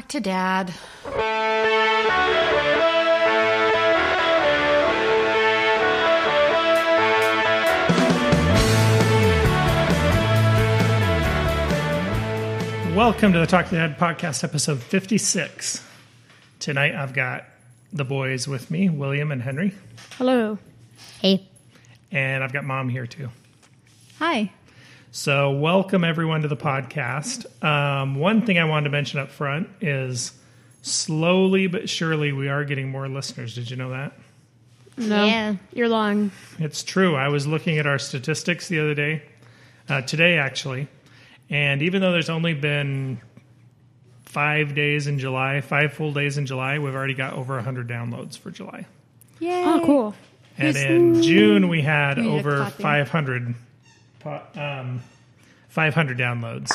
to Dad. Welcome to the Talk to Dad podcast, episode 56. Tonight I've got the boys with me, William and Henry. Hello. Hey. And I've got Mom here too. Hi. So welcome everyone to the podcast. One thing I wanted to mention up front is slowly but surely we are getting more listeners. Did you know that? No. Yeah. You're lying. It's true. I was looking at our statistics the other day, today actually, and even though there's only been 5 full days in July, we've already got over 100 downloads for July. Yay. Oh, cool. And in June we had We need a over copy. 500 downloads.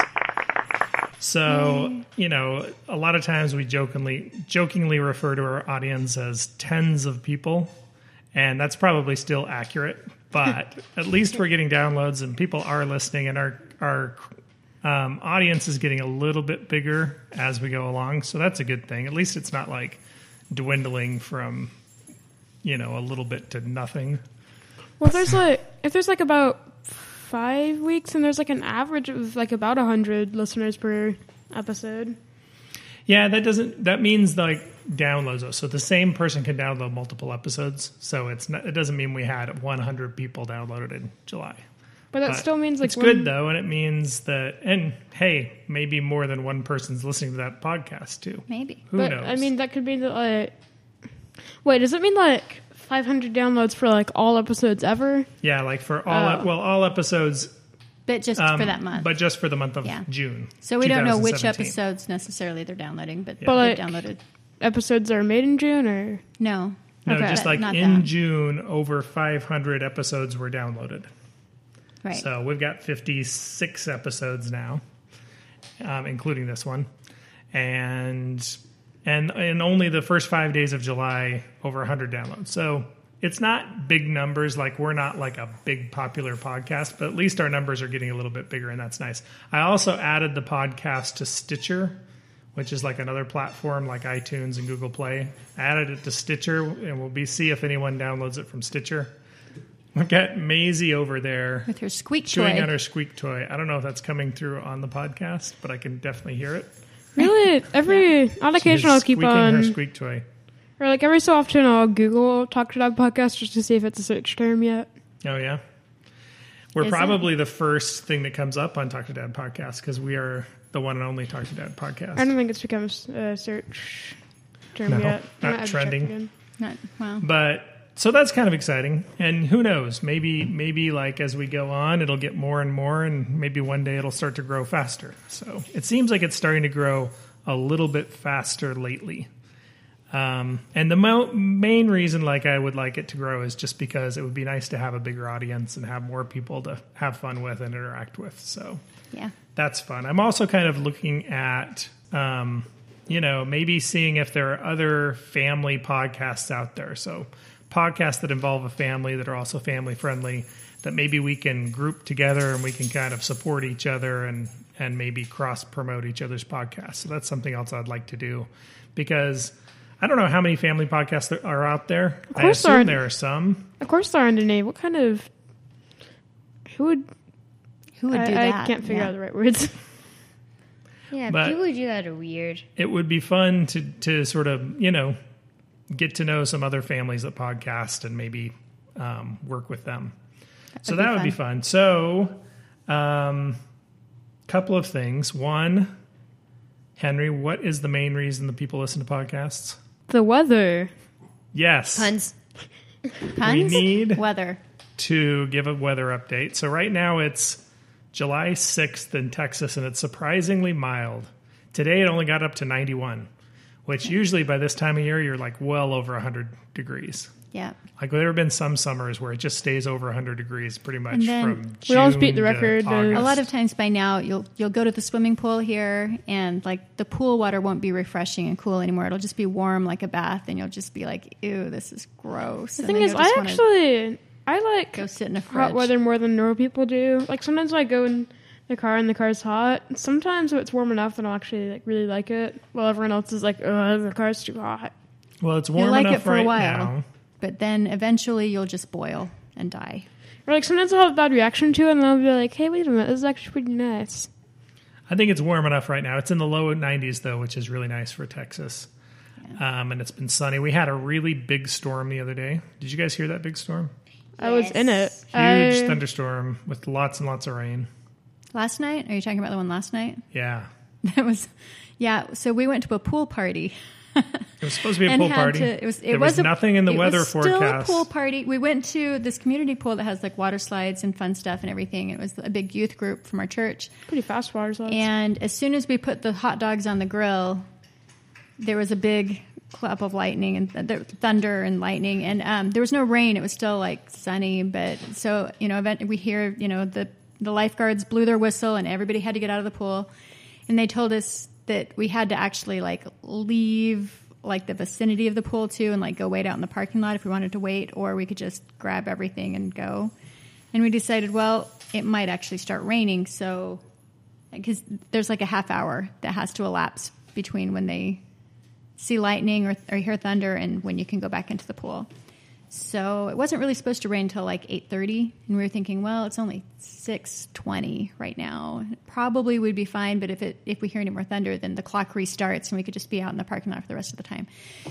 So, you know, a lot of times we jokingly refer to our audience as tens of people, and that's probably still accurate, but at least we're getting downloads and people are listening, and our audience is getting a little bit bigger as we go along. So that's a good thing. At least it's not like dwindling from, you know, a little bit to nothing. Well, if there's about 5 weeks and there's an average of about 100 listeners per episode. Yeah, that means downloads though. So the same person can download multiple episodes. So it doesn't mean we had 100 people downloaded in July. But that still means it's good though, and it means that, and hey, maybe more than one person's listening to that podcast too. Maybe. Who knows? I mean, that could be wait, does it mean 500 downloads for all episodes ever? Yeah, for all episodes. But just for that month. But just for the month of June. So we don't know which 2017. episodes necessarily they're downloading, but Yeah. they've downloaded. Episodes are made in June, or No. No, Okay. just Not in that. June, over 500 episodes were downloaded. Right. So we've got 56 episodes now, including this one, and in only the first 5 days of July, over 100 downloads. So it's not big numbers. We're not a big popular podcast, but at least our numbers are getting a little bit bigger, and that's nice. I also added the podcast to Stitcher, which is another platform like iTunes and Google Play. I added it to Stitcher, and we'll see if anyone downloads it from Stitcher. We've got Maisie over there With her squeak chewing toy. on her squeak toy. I don't know if that's coming through on the podcast, but I can definitely hear it. really on occasion I'll keep squeaking on, her squeak toy. or every so often I'll Google Talk to Dad podcast just to see if it's a search term yet. Oh yeah, we're Is probably the first thing that comes up on Talk to Dad podcast because we are the one and only Talk to Dad podcast. I don't think it's become a search term No, yet. not I have to check trending. again. Well, But so that's kind of exciting, and who knows? Maybe as we go on, it'll get more and more, and maybe one day it'll start to grow faster. So it seems like it's starting to grow a little bit faster lately. And the main reason I would like it to grow is just because it would be nice to have a bigger audience and have more people to have fun with and interact with. So yeah. that's fun. I'm also kind of looking at, maybe seeing if there are other family podcasts out there. So podcasts that involve a family that are also family friendly that maybe we can group together and we can kind of support each other and maybe cross promote each other's podcasts. So that's something else I'd like to do because I don't know how many family podcasts there are out there. Of I course assume there are some. Of course there aren't any. What kind of... Who would Who would do I that? can't figure out the right words. Yeah, But- people who do that are weird. It would be fun to sort of, get to know some other families that podcast and maybe work with them. So that would be fun. So, couple of things. One, Henry, what is the main reason that people listen to podcasts? The weather. Yes. Puns. We need weather. to give a weather update. So right now it's July 6th in Texas, and it's surprisingly mild. Today it only got up to 91, which usually by this time of year you're well over 100 degrees. Yeah. There have been some summers where it just stays over 100 degrees pretty much And then from we June always beat the to record. August. A lot of times by now you'll go to the swimming pool here and the pool water won't be refreshing and cool anymore. It'll just be warm like a bath and you'll just be like, ew, this is gross. The And thing then is, you'll just wanna I like go sit in a fridge. hot weather more than normal people do. Sometimes I go in the car and the car's hot. Sometimes if it's warm enough, then I'll actually like really like it. While everyone else is like, "Oh, the car's too hot." Well, it's warm You like enough it for right a while, now. but then eventually you'll just boil and die. Or like sometimes I'll have a bad reaction to it, and then I'll be like, "Hey, wait a minute, this is actually pretty nice." I think it's warm enough right now. It's in the low 90s, though, which is really nice for Texas. And it's been sunny. We had a really big storm the other day. Did you guys hear that big storm? I was in it. Huge thunderstorm with lots and lots of rain. Last night? Are you talking about the one last night? Yeah. That was, yeah. So we went to a pool party. It was supposed to be a And pool had party. to- There was nothing in the weather It was still a forecast. pool party. We went to this community pool that has like water slides and fun stuff and everything. It was a big youth group from our church. Pretty fast water slides. And as soon as we put the hot dogs on the grill, there was a big clap of lightning and thunder and lightning. And there was no rain. It was still like sunny. But so, we hear, the lifeguards blew their whistle and everybody had to get out of the pool. And they told us that we had to actually like leave like the vicinity of the pool too and like go wait out in the parking lot if we wanted to wait, or we could just grab everything and go. And we decided, well, it might actually start raining. So, because there's like a half hour that has to elapse between when they see lightning or hear thunder and when you can go back into the pool. So it wasn't really supposed to rain until like 8:30, and we were thinking, well, it's only 6:20 right now. It probably would be fine, but if we hear any more thunder, then the clock restarts, and we could just be out in the parking lot for the rest of the time.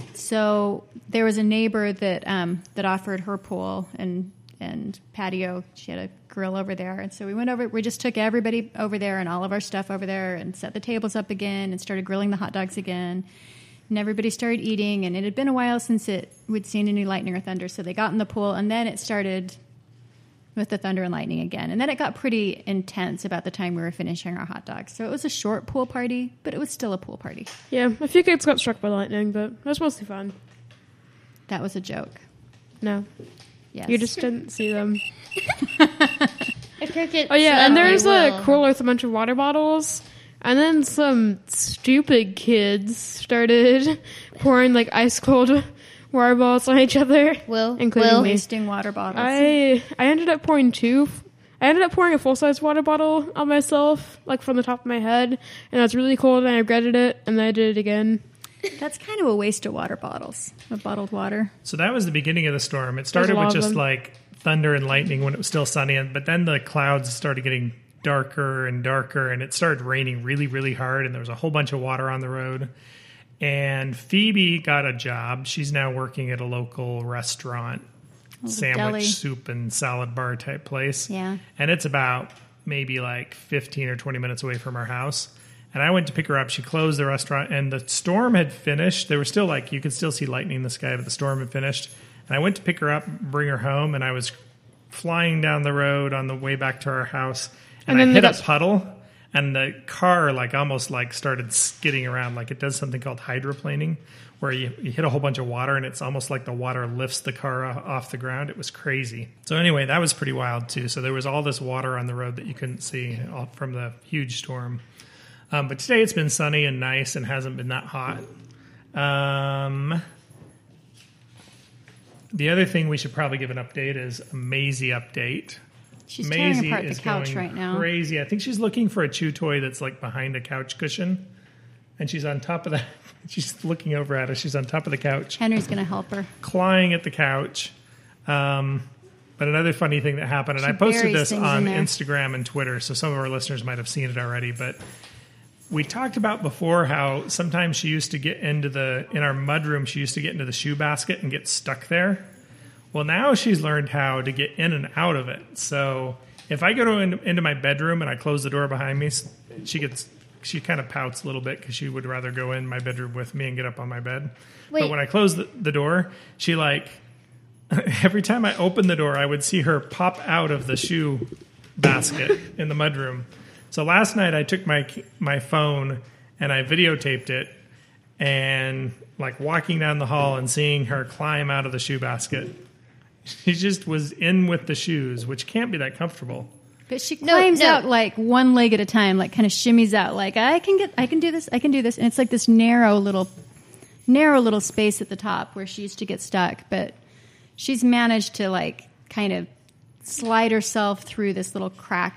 So there was a neighbor that offered her pool and patio. She had a grill over there, and so we went over. We just took everybody over there and all of our stuff over there, and set the tables up again, and started grilling the hot dogs again. And everybody started eating, and it had been a while since we'd seen any lightning or thunder, so they got in the pool, and then it started with the thunder and lightning again. And then it got pretty intense about the time we were finishing our hot dogs. So it was a short pool party, but it was still a pool party. Yeah, a few kids got struck by lightning, but it was mostly fun. That was a joke. No, Yes. you just didn't see them. A cricket. Oh yeah, and there's will. a cooler with a bunch of water bottles. And then some stupid kids started pouring like ice cold water bottles on each other. Including me. Wasting water bottles. I ended up pouring two. I ended up pouring a full size water bottle on myself, like from the top of my head, and it was really cold, and I regretted it, and then I did it again. That's kind of a waste of water bottles, of bottled water. So that was the beginning of the storm. It started with just like thunder and lightning when it was still sunny, but then the clouds started getting darker and darker, and it started raining really, really hard, and there was a whole bunch of water on the road. And Phoebe got a job. She's now working at a local restaurant, sandwich, deli. soup, and salad bar type place. Yeah. And it's about maybe like 15 or 20 minutes away from our house. And I went to pick her up. She closed the restaurant, and the storm had finished. There was still like, you could still see lightning in the sky, but the storm had finished. And I went to pick her up, bring her home, and I was flying down the road on the way back to our house. And I hit a puddle, and the car like almost like started skidding around. Like it does something called hydroplaning, where you hit a whole bunch of water, and it's almost like the water lifts the car off the ground. It was crazy. So anyway, that was pretty wild too. So there was all this water on the road that you couldn't see from the huge storm. But today it's been sunny and nice and hasn't been that hot. The other thing we should probably give an update is a Maisie update. She's tearing Maisie apart the is couch going right now. crazy. I think she's looking for a chew toy that's like behind a couch cushion, and she's on top of that. She's looking over at us. She's on top of the couch, Henry's going to help her. clawing at the couch. But another funny thing that happened, and She I posted buries this things on in there. Instagram and Twitter, so some of our listeners might have seen it already, but we talked about before how sometimes she used to get in our mudroom, she used to get into the shoe basket and get stuck there. Well, now she's learned how to get in and out of it. So if I go into my bedroom and I close the door behind me, she kind of pouts a little bit because she would rather go in my bedroom with me and get up on my bed. Wait. But when I close the door, she like, every time I open the door, I would see her pop out of the shoe basket in the mudroom. So last night I took my phone and I videotaped it, and like walking down the hall and seeing her climb out of the shoe basket. She just was in with the shoes, which can't be that comfortable. But she climbs no. out like one leg at a time, like kind of shimmies out, like I can do this, and it's like this narrow little space at the top where she used to get stuck. But she's managed to like kind of slide herself through this little crack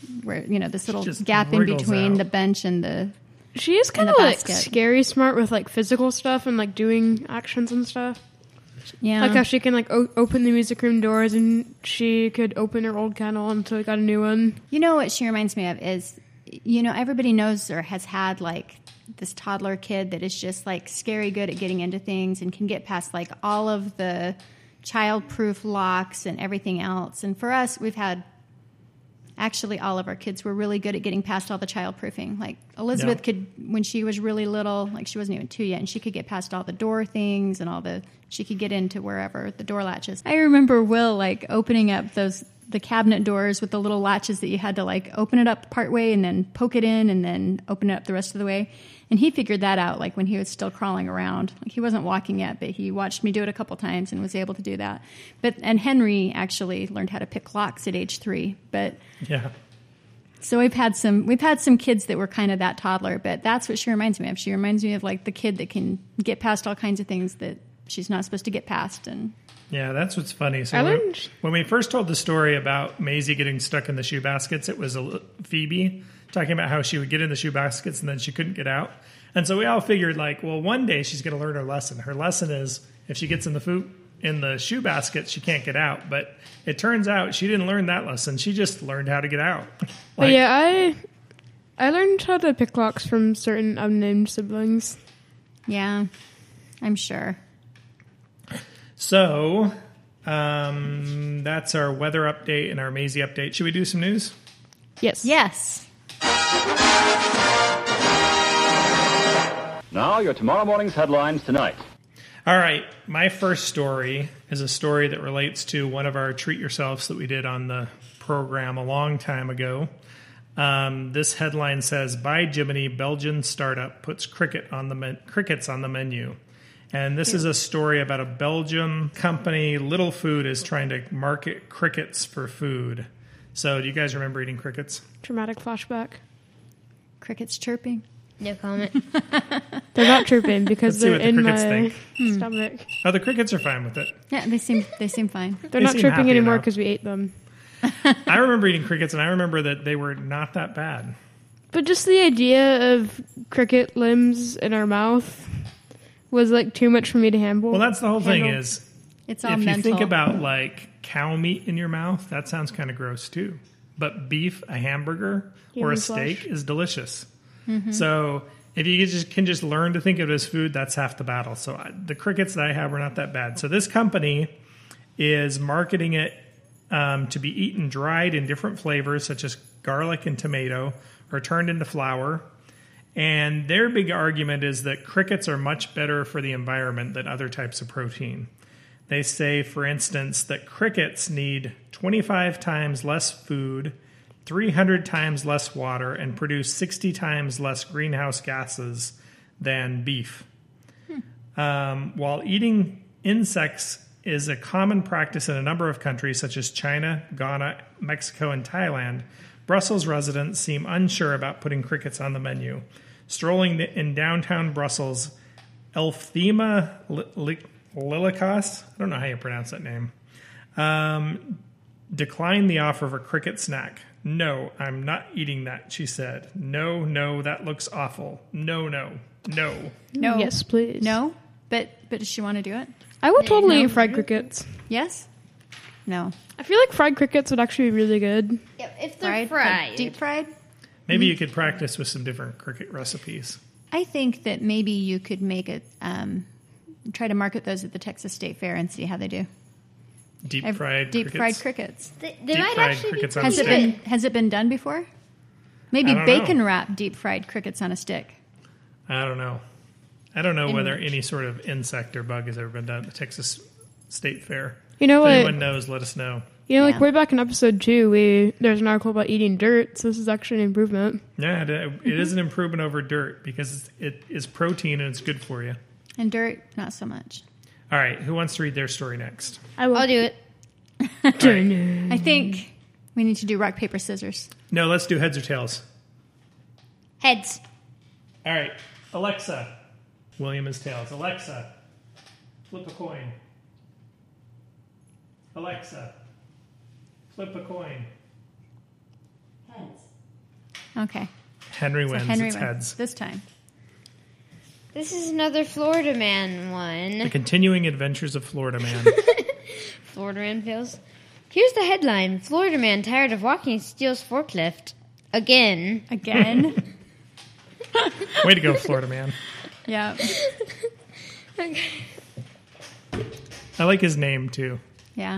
where, you know, this little Just gap in wriggles between out. the bench and the... She is kind the of like basket. scary smart with like physical stuff and like doing actions and stuff. Yeah. Like how she can like open the music room doors, and she could open her old kennel until we got a new one. You know what she reminds me of is, you know, everybody knows or has had like this toddler kid that is just like scary good at getting into things and can get past like all of the child-proof locks and everything else. And for us, we've had actually all of our kids were really good at getting past all the child-proofing. Like Elizabeth could, when she was really little, like she wasn't even 2 yet, and she could get past all the door things and she could get into wherever the door latches. I remember Will like opening up the cabinet doors with the little latches that you had to like open it up part way and then poke it in and then open it up the rest of the way. And he figured that out like when he was still crawling around. Like he wasn't walking yet, but he watched me do it a couple times and was able to do that. And Henry actually learned how to pick locks at age 3. But Yeah. so we've had some kids that were kind of that toddler, but that's what she reminds me of. She reminds me of like the kid that can get past all kinds of things that she's not supposed to get past. And Yeah, that's what's funny. So when we first told the story about Maisie getting stuck in the shoe baskets, it was Phoebe talking about how she would get in the shoe baskets and then she couldn't get out. And so we all figured like, well, one day she's going to learn her lesson. Her lesson is if she gets in the shoe basket, she can't get out. But it turns out she didn't learn that lesson. She just learned how to get out. But yeah, I learned how to pick locks from certain unnamed siblings. yeah, I'm sure. So that's our weather update and our Maisie update. Should we do some news? Yes. Yes. Now, your tomorrow morning's headlines tonight. All right. My first story is a story that relates to one of our treat yourselves that we did on the program a long time ago. This headline says, "By Jiminy, Belgian startup puts crickets on the menu." And this is a story about a Belgium company. Little Food is trying to market crickets for food. So do you guys remember eating crickets? Dramatic flashback. Crickets chirping. No comment. They're not chirping because Let's see they're what the in crickets my stomach. Oh, the crickets are fine with it. Yeah, they seem fine. They're They not seem chirping happy anymore enough. because we ate them. I remember eating crickets, and I remember that they were not that bad. But just the idea of cricket limbs in our mouth was like too much for me to handle. Well, that's the whole thing handle. is, It's all if mental. you think about like cow meat in your mouth, that sounds kind of gross too. But beef, a hamburger, or a Human steak flesh. is delicious. So if you can just learn to think of it as food, that's half the battle. So the crickets that I have are not that bad. So this company is marketing it to be eaten dried in different flavors, such as garlic and tomato, or turned into flour. And their big argument is that crickets are much better for the environment than other types of protein. They say, for instance, that crickets need 25 times less food, 300 times less water, and produce 60 times less greenhouse gases than beef. While eating insects is a common practice in a number of countries, such as China, Ghana, Mexico, and Thailand, Brussels residents seem unsure about putting crickets on the menu. Strolling in downtown Brussels, Elfthema Lilikas, I don't know how you pronounce that name, declined the offer of a cricket snack. "No, I'm not eating that," she said. No, that looks awful. No. No. Yes, please. No? But does she want to do it? I would totally No. eat fried crickets. Yes? No. I feel like fried crickets would actually be really good. If they're fried. Like deep fried? Maybe you could practice with some different cricket recipes. I think that maybe you could make it, try to market those at the Texas State Fair and see how they do. Deep I've- fried fried crickets. They Deep might fried actually crickets be on a Has it stick. been done before? Maybe I don't bacon know. wrap deep fried crickets on a stick. I don't know. I don't know whether any sort of insect or bug has ever been done at the Texas State Fair. You know If what? anyone knows, let us know. Like Yeah. way back in episode 2, there's an article about eating dirt, so this is actually an improvement. Yeah, it is an improvement over dirt because it is protein and it's good for you. And dirt, not so much. All right, who wants to read their story next? I'll do it. I think we need to do rock, paper, scissors. No, let's do heads or tails. Heads. All right, Alexa. William is tails. Alexa, flip a coin. Alexa, flip a coin. Heads. Okay. Henry So wins. Henry It's wins heads. this time. This is another Florida Man one. The continuing adventures of Florida Man. Florida Man fails. Here's the headline. Florida Man tired of walking steals forklift. Again. Again. Way to go, Florida Man. Yeah. I like his name, too. Yeah.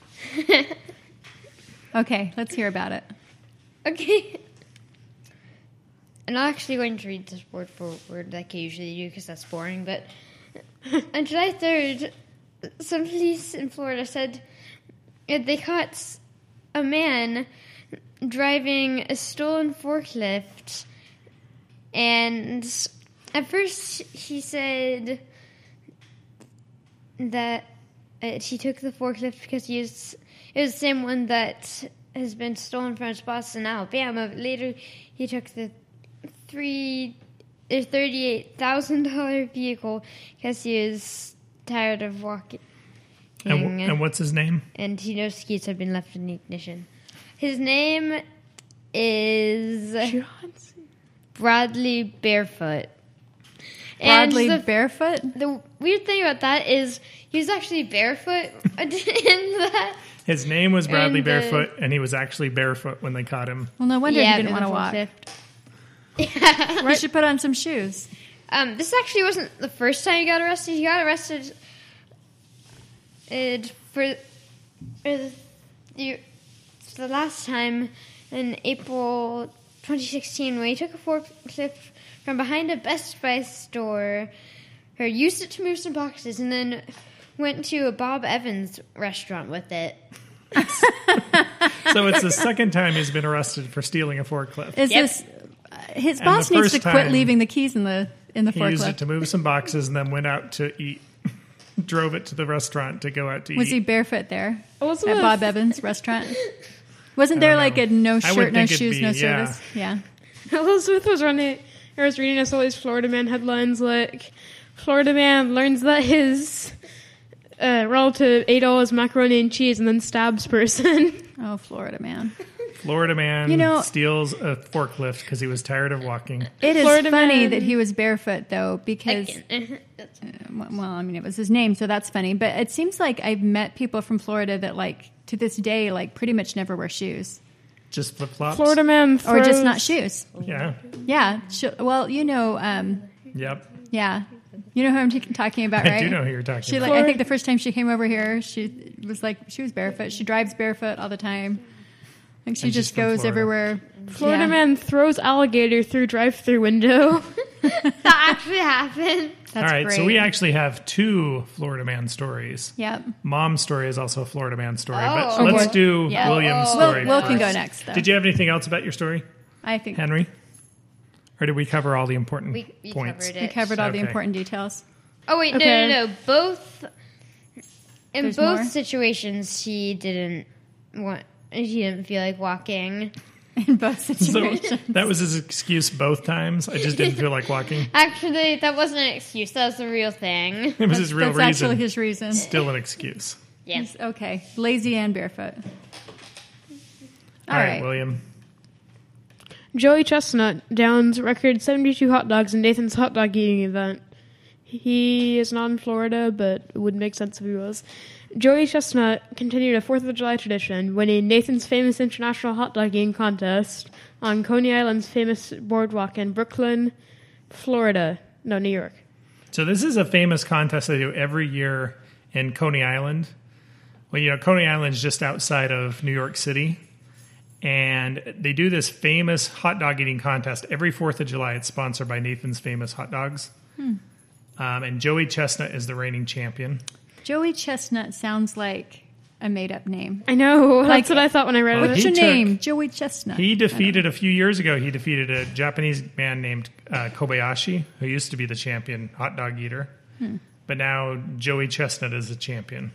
Okay, let's hear about it. Okay. I'm not actually going to read this word for word like I usually do because that's boring, but on July 3rd, some police in Florida said they caught a man driving a stolen forklift, and at first he said that he took the forklift because it was the same one that has been stolen from his boss in Alabama. But later, he took the $38,000 vehicle because he was tired of walking. And what's his name? And he knows keys had been left in the ignition. His name is Bradley Barefoot. Bradley Barefoot? The weird thing about that is he was actually barefoot in that. His name was Bradley Barefoot, and he was actually barefoot when they caught him. Well, no wonder he didn't want to walk. Yeah. We should put on some shoes. This actually wasn't the first time he got arrested. He got arrested for the last time in April 2016 when he took a forklift from behind a Best Buy store, or used it to move some boxes, and then went to a Bob Evans restaurant with it. So it's the second time he's been arrested for stealing a forklift. Is this his boss needs to quit leaving the keys in the forklift? He used it to move some boxes and then went out to eat. Drove it to the restaurant to go out to eat. Was he barefoot there Elizabeth. at Bob Evans restaurant? Wasn't there like a no shirt, no shoes, no service? Yeah. Elizabeth was reading us all these Florida Man headlines like, Florida Man learns that his relative ate all his macaroni and cheese and then stabs person. Oh, Florida Man. Florida Man steals a forklift because he was tired of walking. It is Florida funny Man. that he was barefoot, though, because, well, I mean, it was his name, so that's funny. But it seems like I've met people from Florida that, like, to this day, like, pretty much never wear shoes. Just flip-flops? Florida Man throws... Or just not shoes. Yeah. Yeah. Well, Yep. yeah. You know who I'm talking about, right? I do know who you're talking about. I think the first time she came over here, she was barefoot. She drives barefoot all the time. I think she just goes everywhere. Florida Man throws alligator through drive-through window. That actually happened. That's All right, great. so we actually have two Florida Man stories. Yep. Mom's story is also a Florida Man story, Oh. but Oh, let's boy. do Yeah. William's story Will can first. go next, though. Did you have anything else about your story, I think Henry? Or did we cover all the important We points? covered we it. covered all the Okay. important details. Oh, wait, Okay. no. Both... In There's both more? situations, he didn't feel like walking. In both So situations. that was his excuse both times. I just didn't feel like walking. Actually, that wasn't an excuse. That was the real thing. It was his real That's reason. actually his reason. Still an excuse. Yes. Okay. Lazy and barefoot. All right, William. Joey Chestnut downs record 72 hot dogs in Nathan's hot dog eating event. He is not in Florida, but it would make sense if he was. Joey Chestnut continued a 4th of July tradition, winning Nathan's famous international hot dog eating contest on Coney Island's famous boardwalk in Brooklyn, New York. So this is a famous contest they do every year in Coney Island. Well, Coney Island's just outside of New York City. And they do this famous hot dog eating contest every 4th of July. It's sponsored by Nathan's Famous Hot Dogs. And Joey Chestnut is the reigning champion. Joey Chestnut sounds like a made-up name. I know. Like- That's what I thought when I read What's it. your took- name? Joey Chestnut. He defeated a few years ago. He defeated a Japanese man named Kobayashi, who used to be the champion hot dog eater. But now Joey Chestnut is the champion.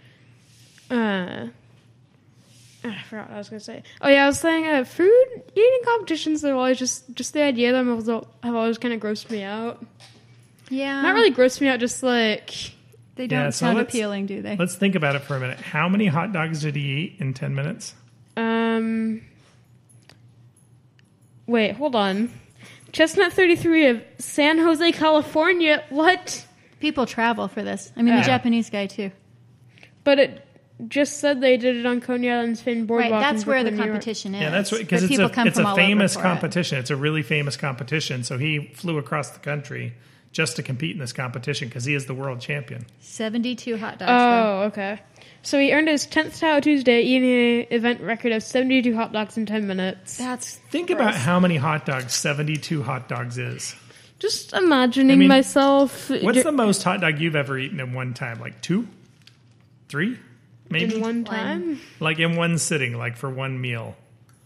I forgot what I was going to say. Oh, yeah, I was saying food eating competitions, they're always just the idea of them have always kind of grossed me out. Yeah. Not really grossed me out, just like... They don't Yeah, so sound let's- appealing, do they? Let's think about it for a minute. How many hot dogs did he eat in 10 minutes? Wait, hold on. Chestnut 33 of San Jose, California. What? People travel for this. I mean, Yeah. the Japanese guy, too. But it just said they did it on Coney Island's famed boardwalk. Right, that's in where the Brooklyn, New York. competition is. Yeah, that's But because it's people come a from all over famous for it. competition. It's a really famous competition. So he flew across the country just to compete in this competition because he is the world champion. 72 hot dogs. Oh, okay. So he earned his 10th Tahoe Tuesday, eating an event record of 72 hot dogs in 10 minutes. That's Think about how many hot dogs 72 hot dogs is. Just imagining I mean, myself What's the most hot dog you've ever eaten in one time? Like 2? 3? Maybe? in one time. Like in one sitting, like for one meal.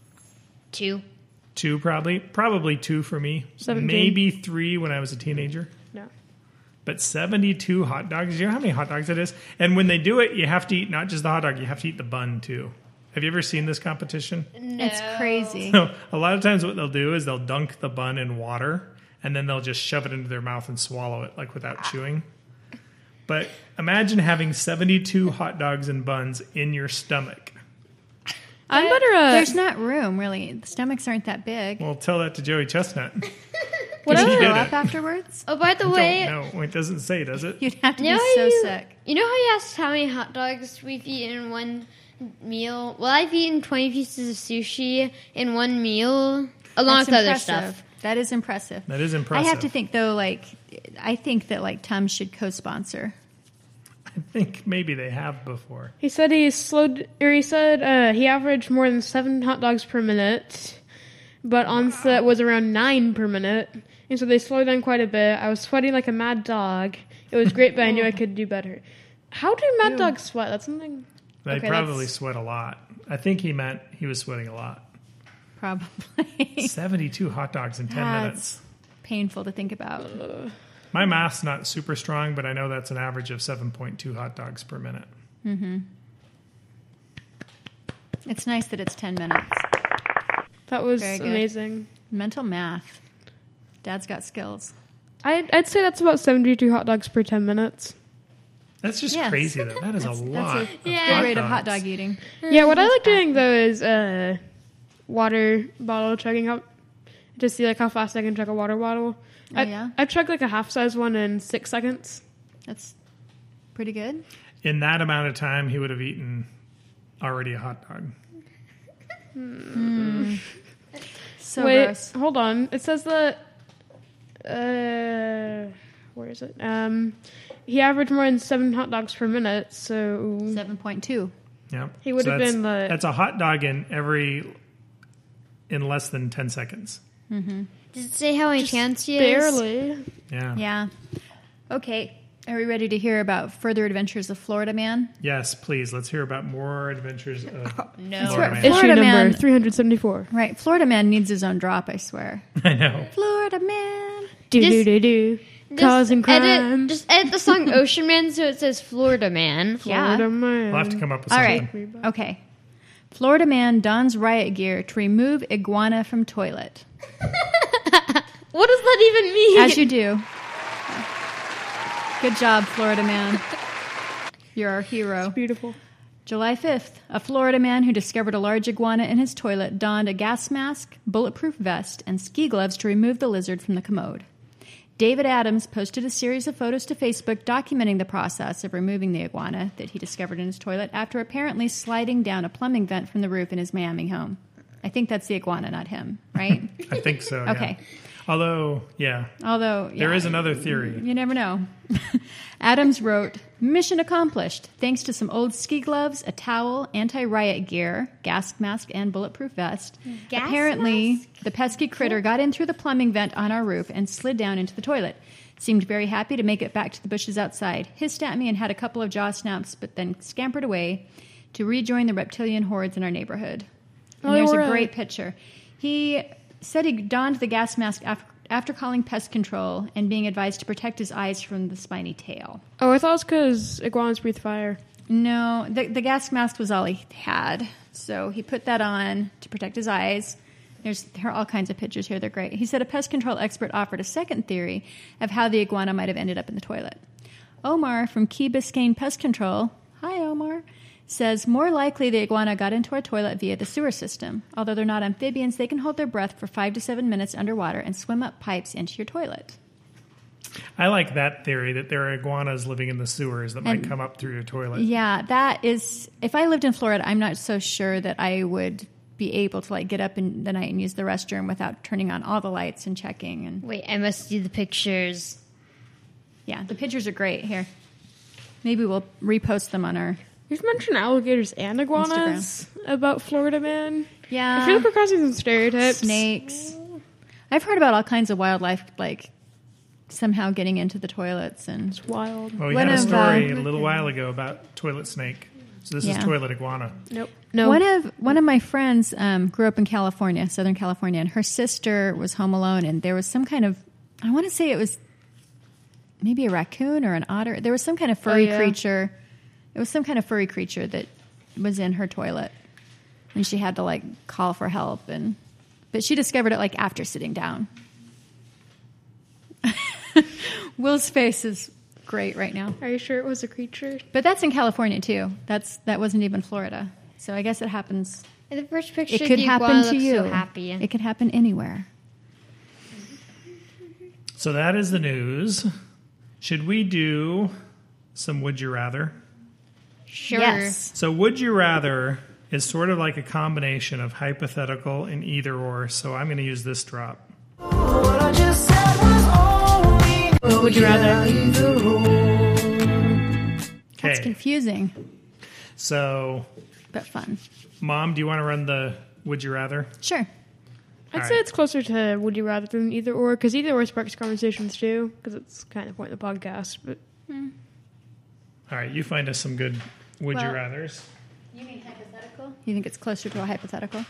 2. 2 probably. Probably 2 for me. 17. Maybe 3 when I was a teenager. No. But 72 hot dogs, you know how many hot dogs it is? And when they do it, you have to eat not just the hot dog, you have to eat the bun too. Have you ever seen this competition? It's crazy. So a lot of times what they'll do is they'll dunk the bun in water and then they'll just shove it into their mouth and swallow it like without chewing. But imagine having 72 hot dogs and buns in your stomach. I'm better There's not room, really. The stomachs aren't that big. Well, tell that to Joey Chestnut. What He else? did Throw it. up afterwards? Oh, by the way, No, it doesn't say, does it? You'd have to you know be how so you, sick. You know how you asked how many hot dogs we've eaten in one meal? Well, I've eaten 20 pieces of sushi in one meal, along That's with other impressive. stuff. That is impressive. That is impressive. I have to think, though, I think that, Tums should co-sponsor. I think maybe they have before. He said he averaged more than 7 hot dogs per minute, but on set was around 9 per minute. And so they slowed down quite a bit. I was sweating like a mad dog. It was great, but I knew I could do better. How do mad dogs sweat? That's something. They Okay, probably that's- sweat a lot. I think he meant he was sweating a lot. Probably. 72 hot dogs in 10 minutes. That's painful to think about. My math's not super strong, but I know that's an average of 7.2 hot dogs per minute. It's nice that it's 10 minutes. That was Very good. amazing. Mental math. Dad's got skills. I'd say that's about 72 hot dogs per 10 minutes. That's just Yes. crazy, though. That is a lot. Good hot rate of hot dogs. dog eating. Yeah, what I like doing though is water bottle chugging up to see like how fast I can chug a water bottle. Oh, yeah? I chugged like a half size one in 6 seconds. That's pretty good. In that amount of time, he would have eaten already a hot dog. So Wait, gross. hold on. It says that. Where is it? He averaged more than 7 hot dogs per minute, so 7.2. Yeah, He would have that's- been the- That's a hot dog in less than 10 seconds. Does it say how many chance he is? barely. Yeah. Yeah. Okay. Are we ready to hear about further adventures of Florida Man? Yes, please. Let's hear about more adventures of No. Florida Man. Issue Florida number Man. 374. Right. Florida Man needs his own drop, I swear. I know. Florida Man. Do do do do. Causing crime. Just edit the song Ocean Man so it says Florida Man. Florida man. We'll have to come up with All something. right. Okay. Florida Man dons riot gear to remove iguana from toilet. What does that even mean? As you do. Good job, Florida Man. You're our hero. Beautiful. July 5th, a Florida man who discovered a large iguana in his toilet donned a gas mask, bulletproof vest, and ski gloves to remove the lizard from the commode. David Adams posted a series of photos to Facebook documenting the process of removing the iguana that he discovered in his toilet after apparently sliding down a plumbing vent from the roof in his Miami home. I think that's the iguana, not him, right? I think so. Yeah. Okay. Although, yeah, Although, there yeah, is another theory. You never know. Adams wrote, "Mission accomplished. Thanks to some old ski gloves, a towel, anti-riot gear, gas mask, and bulletproof vest. Gas Apparently, mask? the pesky critter got in through the plumbing vent on our roof and slid down into the toilet. Seemed very happy to make it back to the bushes outside. Hissed at me and had a couple of jaw snaps, but then scampered away to rejoin the reptilian hordes in our neighborhood." And Oh, there's a right. great picture. He said he donned the gas mask after calling pest control and being advised to protect his eyes from the spiny tail. Oh, I thought it was because iguanas breathe fire. No, the gas mask was all he had. So he put that on to protect his eyes. There are all kinds of pictures here. They're great. He said a pest control expert offered a second theory of how the iguana might have ended up in the toilet. Omar from Key Biscayne Pest Control, hi Omar, says, more likely the iguana got into our toilet via the sewer system. Although they're not amphibians, they can hold their breath for 5 to 7 minutes underwater and swim up pipes into your toilet. I like that theory that there are iguanas living in the sewers that might come up through your toilet. Yeah, that is... If I lived in Florida, I'm not so sure that I would be able to get up in the night and use the restroom without turning on all the lights and checking. And Wait, I must do the pictures. yeah, the pictures are great. Here, maybe we'll repost them on our... You've mentioned alligators and iguanas about Florida Man. Yeah. I feel like we're causing some stereotypes. Snakes. I've heard about all kinds of wildlife, somehow getting into the toilets. And It's wild. Well, we One had a of, story a little while ago about toilet snake. So this is Yeah. toilet iguana. Nope. No. one of my friends grew up in California, Southern California, and her sister was home alone, and there was some kind of, I want to say it was maybe a raccoon or an otter. There was some kind of furry creature. It was some kind of furry creature that was in her toilet, and she had to call for help. But she discovered it after sitting down. Will's face is great right now, Are you sure it was a creature? but that's in California too. That wasn't even Florida, so I guess it happens. In the first picture, It could the happen iguana to looks you. so happy. It could happen anywhere. So that is the news. Should we do some Would You Rather? Sure. Yes. So Would You Rather is sort of like a combination of hypothetical and either or. So I'm going to use this drop. What would you rather? That's Okay. confusing, So, but fun. Mom, do you want to run the Would You Rather? Sure. I'd All say right. it's closer to would you rather than either or, because either or sparks conversations too, because it's kind of point of the podcast. But All right, you find us some good Would You Well- Rathers. You mean hypothetical? You think it's closer to a hypothetical?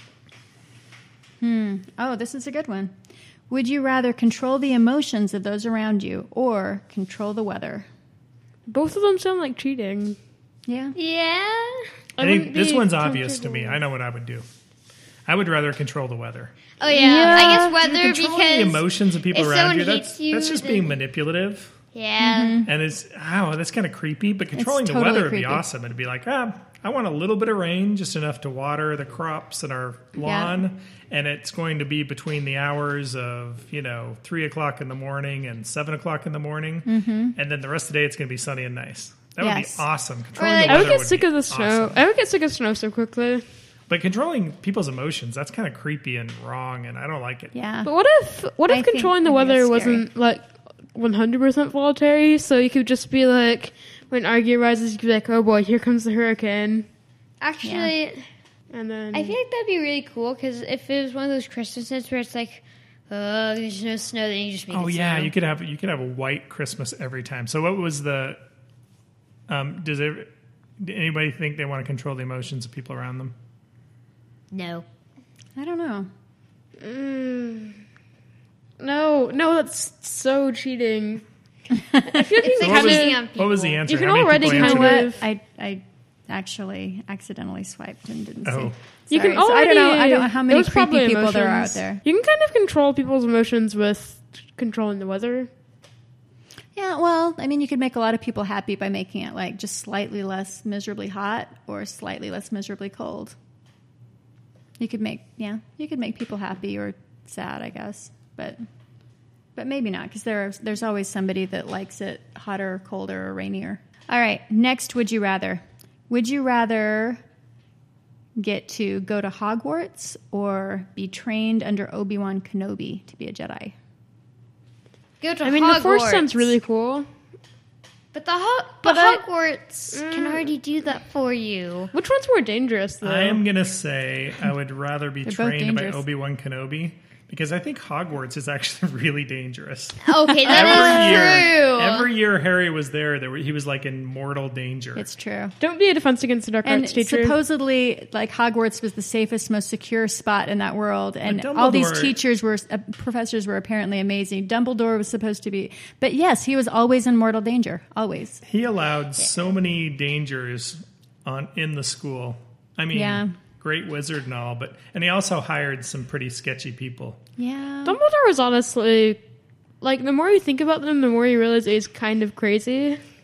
Oh, this is a good one. Would you rather control the emotions of those around you or control the weather? both of them sound like cheating. Yeah. Yeah. I think this one's obvious to me. I know what I would do. I would rather control the weather. Oh yeah. I guess weather Controlling the because emotions of people if around someone you, hates you, that's just then- being manipulative. yeah. And that's kind of creepy, but controlling the totally weather would be creepy. awesome. It'd be like, I want a little bit of rain, just enough to water the crops in our lawn. And it's going to be between the hours of, 3 o'clock in the morning and 7 o'clock in the morning. Mm-hmm. And then the rest of the day, it's going to be sunny and nice. That would be Yes. awesome. Controlling like- the I would weather get sick be of the snow. awesome. I would get sick of snow so quickly. But controlling people's emotions, that's kind of creepy and wrong, and I don't like it. Yeah. But what if I think controlling the that'd be weather scary. wasn't 100% voluntary? So you could just be like, when an argument arises, you could be like, oh boy, here comes the hurricane, Actually, and then I feel like that'd be really cool because if it was one of those Christmas nights where it's like, oh, there's no snow, then you just make Oh it yeah, snow. you could have a white Christmas every time. So what was the? Does anybody think they want to control the emotions of people around them? No. I don't know. no, that's so cheating. I feel like you It's can like kind cheating of on people. What was the answer? You can How many already people kind answered of- it? I actually accidentally swiped and didn't Oh. see. You Sorry. can So already. I don't know how it many was probably creepy people there are out emotions. there. You can kind of control people's emotions with controlling the weather. Yeah, well, I mean, you could make a lot of people happy by making it just slightly less miserably hot or slightly less miserably cold. You could make people happy or sad, I guess, but maybe not because there's always somebody that likes it hotter, colder, or rainier. All right, next, would you rather? Would you rather get to go to Hogwarts or be trained under Obi-Wan Kenobi to be a Jedi? Go to I mean, Hogwarts. the Force sounds really cool. But But I- Hogwarts can already do that for you. Which one's more dangerous, though? I am gonna say I would rather be They're both trained by dangerous. Obi-Wan Kenobi because I think Hogwarts is actually really dangerous. Okay, that is true. Every year Harry was there, he was in mortal danger. It's true. Don't be a defense against the dark And arts teacher. supposedly, Hogwarts was the safest, most secure spot in that world, and But all these Dumbledore- professors were apparently amazing. Dumbledore was supposed to be, but yes, he was always in mortal danger, always. He allowed so many dangers in the school. I mean, Yeah. great wizard and all, and he also hired some pretty sketchy people. Yeah, Dumbledore was honestly, the more you think about them, the more you realize he's kind of crazy.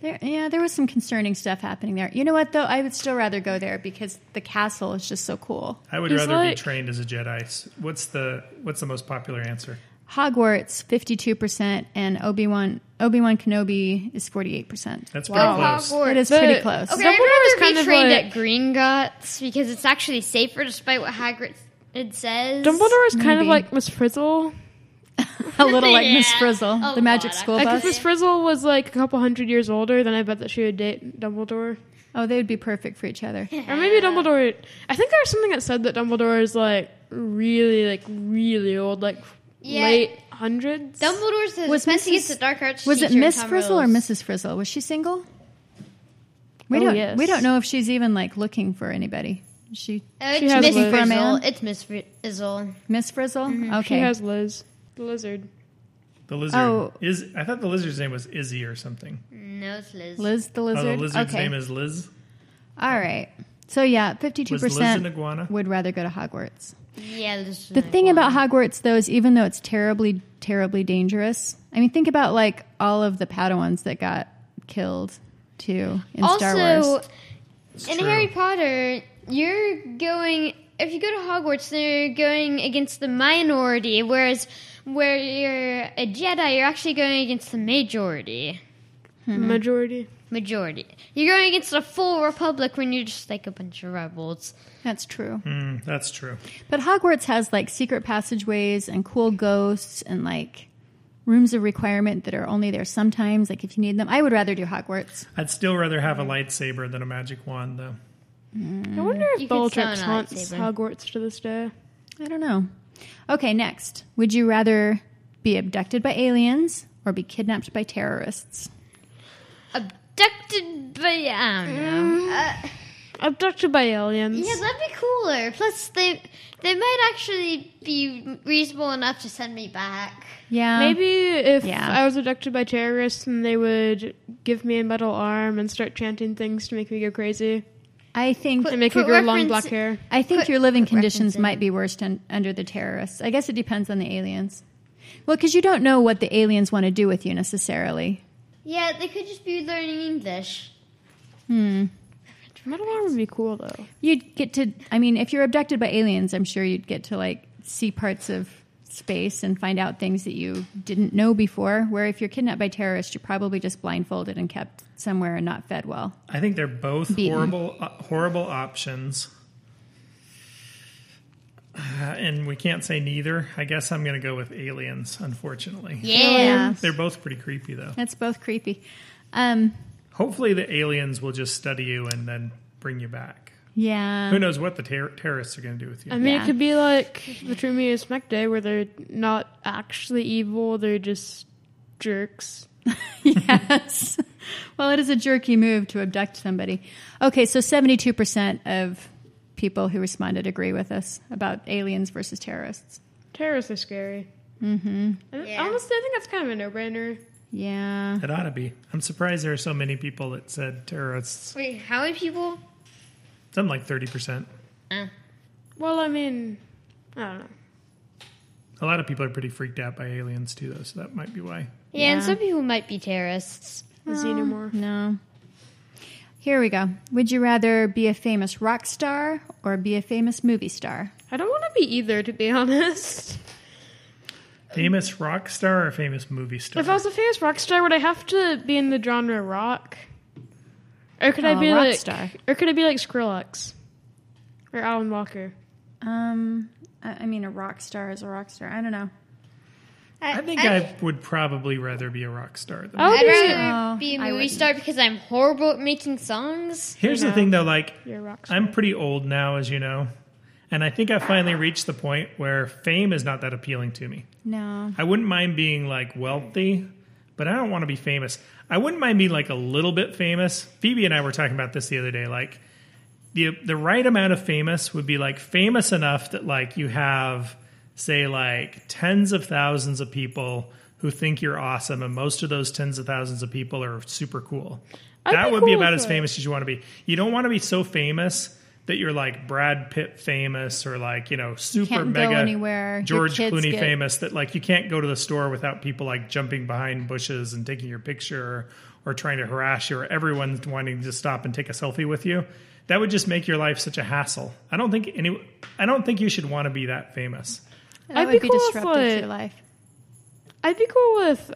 There was some concerning stuff happening there. You know what, though? I would still rather go there because the castle is just so cool. I would He's rather like- be trained as a Jedi. What's the most popular answer? Hogwarts, 52%, and Obi-Wan Kenobi is 48%. That's Go pretty close. Hogwarts. It is But- pretty close. Okay, Dumbledore is I'd rather kind be of trained like- at Gringotts because it's actually safer, despite what Hagrid says. Dumbledore is kind of Maybe. like Miss Frizzle. A little like Miss Yeah, Frizzle, a the magic lot, school Like bus. if Miss Frizzle was like a couple hundred years older, then I bet that she would date Dumbledore. Oh, they would be perfect for each other. Or maybe Dumbledore. I think there was something that said that Dumbledore is like really old, like Yeah. late hundreds. Dumbledore's the Was Defense Against Mrs. the Dark Arts Was it teacher in Miss Tom Frizzle or Riddle's. Mrs. Frizzle? Was she single? Oh, yes. We don't know if she's even like looking for anybody. Is she It's She has Miss Liz. For a Frizzle. man? It's Miss Frizzle. Miss Frizzle? Okay. She has Liz, the lizard. The lizard Oh. I thought the lizard's name was Izzy or something. No, it's Liz. Liz the Oh, lizard. the lizard's okay. name is Liz. All right. So yeah, Was Liz an 52% iguana? would rather go to Hogwarts. Yeah, Liz. The thing about Hogwarts, though, is even though it's terribly, terribly dangerous, I mean, think about like all of the Padawans that got killed too in Star Also, Wars. in true. Harry Potter, you're going. If you go to Hogwarts, then you're going against the minority, whereas where you're a Jedi, you're actually going against the majority. Majority. Majority. You're going against a full republic when you're just like a bunch of rebels. That's true. That's true. But Hogwarts has like secret passageways and cool ghosts and like rooms of requirement that are only there sometimes, like if you need them. I would rather do Hogwarts. I'd still rather have a lightsaber than a magic wand, though. I wonder if You could Bellatrix summon a haunts lightsaber. Hogwarts to this day. I don't know. Okay, next. Would you rather be abducted by aliens or be kidnapped by terrorists? Abducted by I don't know. Abducted by aliens. Yeah, that'd be cooler. Plus, they might actually be reasonable enough to send me back. Yeah. Maybe if Yeah. I was abducted by terrorists and they would give me a metal arm and start chanting things to make me go crazy I think and make me Put grow long reference- black hair. I think Put your living reference conditions in. might be worse under the terrorists. I guess it depends on the aliens. Well, because you don't know what the aliens want to do with you necessarily. Yeah, they could just be learning English. Metal arm would be cool though. You'd get to, I mean, if you're abducted by aliens, I'm sure you'd get to like see parts of space and find out things that you didn't know before. Where if you're kidnapped by terrorists, you're probably just blindfolded and kept somewhere and not fed well. I think they're both Beaten. horrible options. And we can't say neither. I guess I'm going to go with aliens, unfortunately. Yeah. They're both pretty creepy, though. That's both creepy. Hopefully the aliens will just study you and then bring you back. Yeah. Who knows what the terrorists are going to do with you. I mean, Yeah. it could be like the True Mech Day, where they're not actually evil; they're just jerks. Yes. Well, it is a jerky move to abduct somebody. Okay, so 72% of people who responded agree with us about aliens versus terrorists. Terrorists are scary. Mm-hmm. Yeah. Honestly, I think that's kind of a no-brainer. Yeah. It ought to be. I'm surprised there are so many people that said terrorists. Wait, how many people? Something like 30%. Well, I mean, I don't know. A lot of people are pretty freaked out by aliens, too, though, so that might be why. Yeah, and Yeah. some people might be terrorists. The xenomorph. No. Here we go. Would you rather be a famous rock star or be a famous movie star? I don't want to be either, to be honest. Famous rock star or famous movie star? If I was a famous rock star, would I have to be in the genre rock? Or could I Oh, be rock like star. Or could I be like Skrillex? Or Alan Walker? I mean, a rock star is a rock star. I don't know. I think I would probably rather be a rock star than Oh, I'd yeah. rather be a I movie wouldn't. star because I'm horrible at making songs. Here's the know. thing, though, like, You're a rock star. I'm pretty old now, as you know, and I think I finally reached the point where fame is not that appealing to me. No. I wouldn't mind being, like, wealthy, but I don't want to be famous. I wouldn't mind being, like, a little bit famous. Phoebe and I were talking about this the other day, like, the right amount of famous would be, like, famous enough that, like, you have, say, like, tens of thousands of people who think you're awesome, and most of those tens of thousands of people are super cool. I'd That be would be cool about with as that. famous as you want to be. You don't want to be so famous that you're like Brad Pitt famous or like, super Can't go mega anywhere. Your George kids Clooney get- famous, that like you can't go to the store without people like jumping behind bushes and taking your picture or trying to harass you, or everyone's wanting to stop and take a selfie with you. That would just make your life such a hassle. I don't think you should want to be that famous. That I'd would be be cool with, disruptive to like- your life. I'd be cool with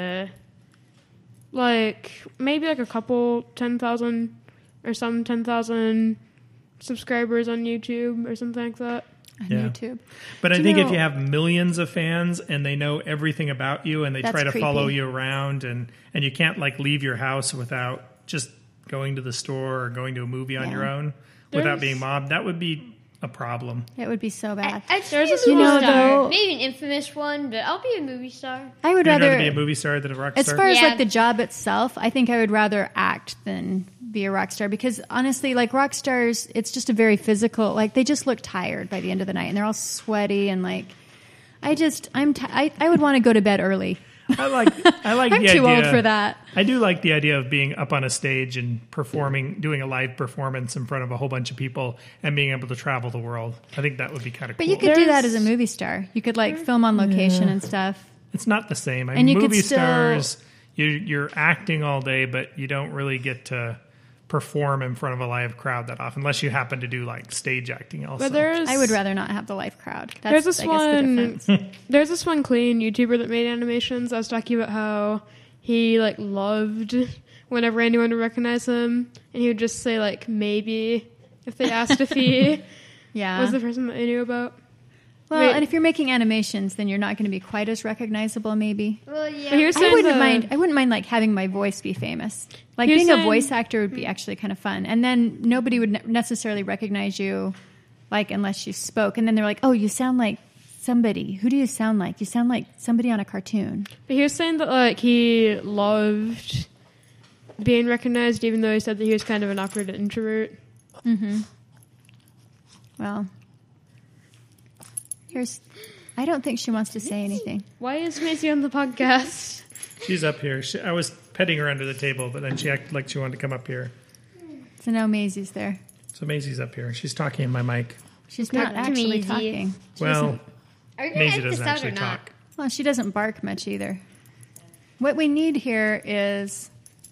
like maybe like a couple 10,000 or some 10,000 subscribers on YouTube or something like that. On Yeah. YouTube. But I Do you think if know- you have millions of fans and they know everything about you and they That's try to follow creepy. you around and you can't like leave your house without just going to the store or going to a movie on Yeah. your own without There's- being mobbed, that would be a problem. It would be so bad. I'd There's say a a small- movie You know, star. though- Maybe an infamous one, but I'll be a movie star. I would You'd rather rather be a movie star than a rock As star? far as Yeah. like the job itself, I think I would rather act than be a rock star, because honestly, like rock stars, it's just a very physical, like they just look tired by the end of the night and they're all sweaty and like, I would want to go to bed early. I like I'm the too idea. old for that. I do like the idea of being up on a stage and performing, doing a live performance in front of a whole bunch of people and being able to travel the world. I think that would be kind of cool. But you could do that There's- as a movie star. You could like film on location and stuff. It's not the same. I And mean, you could movie still- stars, you're acting all day, but you don't really get to perform in front of a live crowd that often, unless you happen to do like stage acting also. But there's I would rather not have the live crowd. There's That's this I guess the one. difference. There's this one clean YouTuber that made animations. I was talking about how he like loved whenever anyone would recognize him, and he would just say like maybe if they asked if he Yeah. was the person that they knew about. Well, Wait. and if you're making animations, then you're not going to be quite as recognizable, maybe. Well, yeah. But he was I saying wouldn't the- mind. I wouldn't mind like having my voice be famous. Like He was being a saying- voice actor would be actually kind of fun. And then nobody would necessarily recognize you, like unless you spoke. And then they're like, "Oh, you sound like somebody. Who do you sound like? You sound like somebody on a cartoon." But he was saying that like he loved being recognized, even though he said that he was kind of an awkward introvert. Well, I don't think she wants to say anything. Why is Macy on the podcast? She's up here. I was petting her under the table, but then she acted like she wanted to come up here. So now Maisie's there. So Maisie's up here. She's talking in my mic. She's not Talk to actually Maisie. talking. Well, Are you gonna Maisie edit this doesn't out actually or not? talk. Well, she doesn't bark much either. What we need here is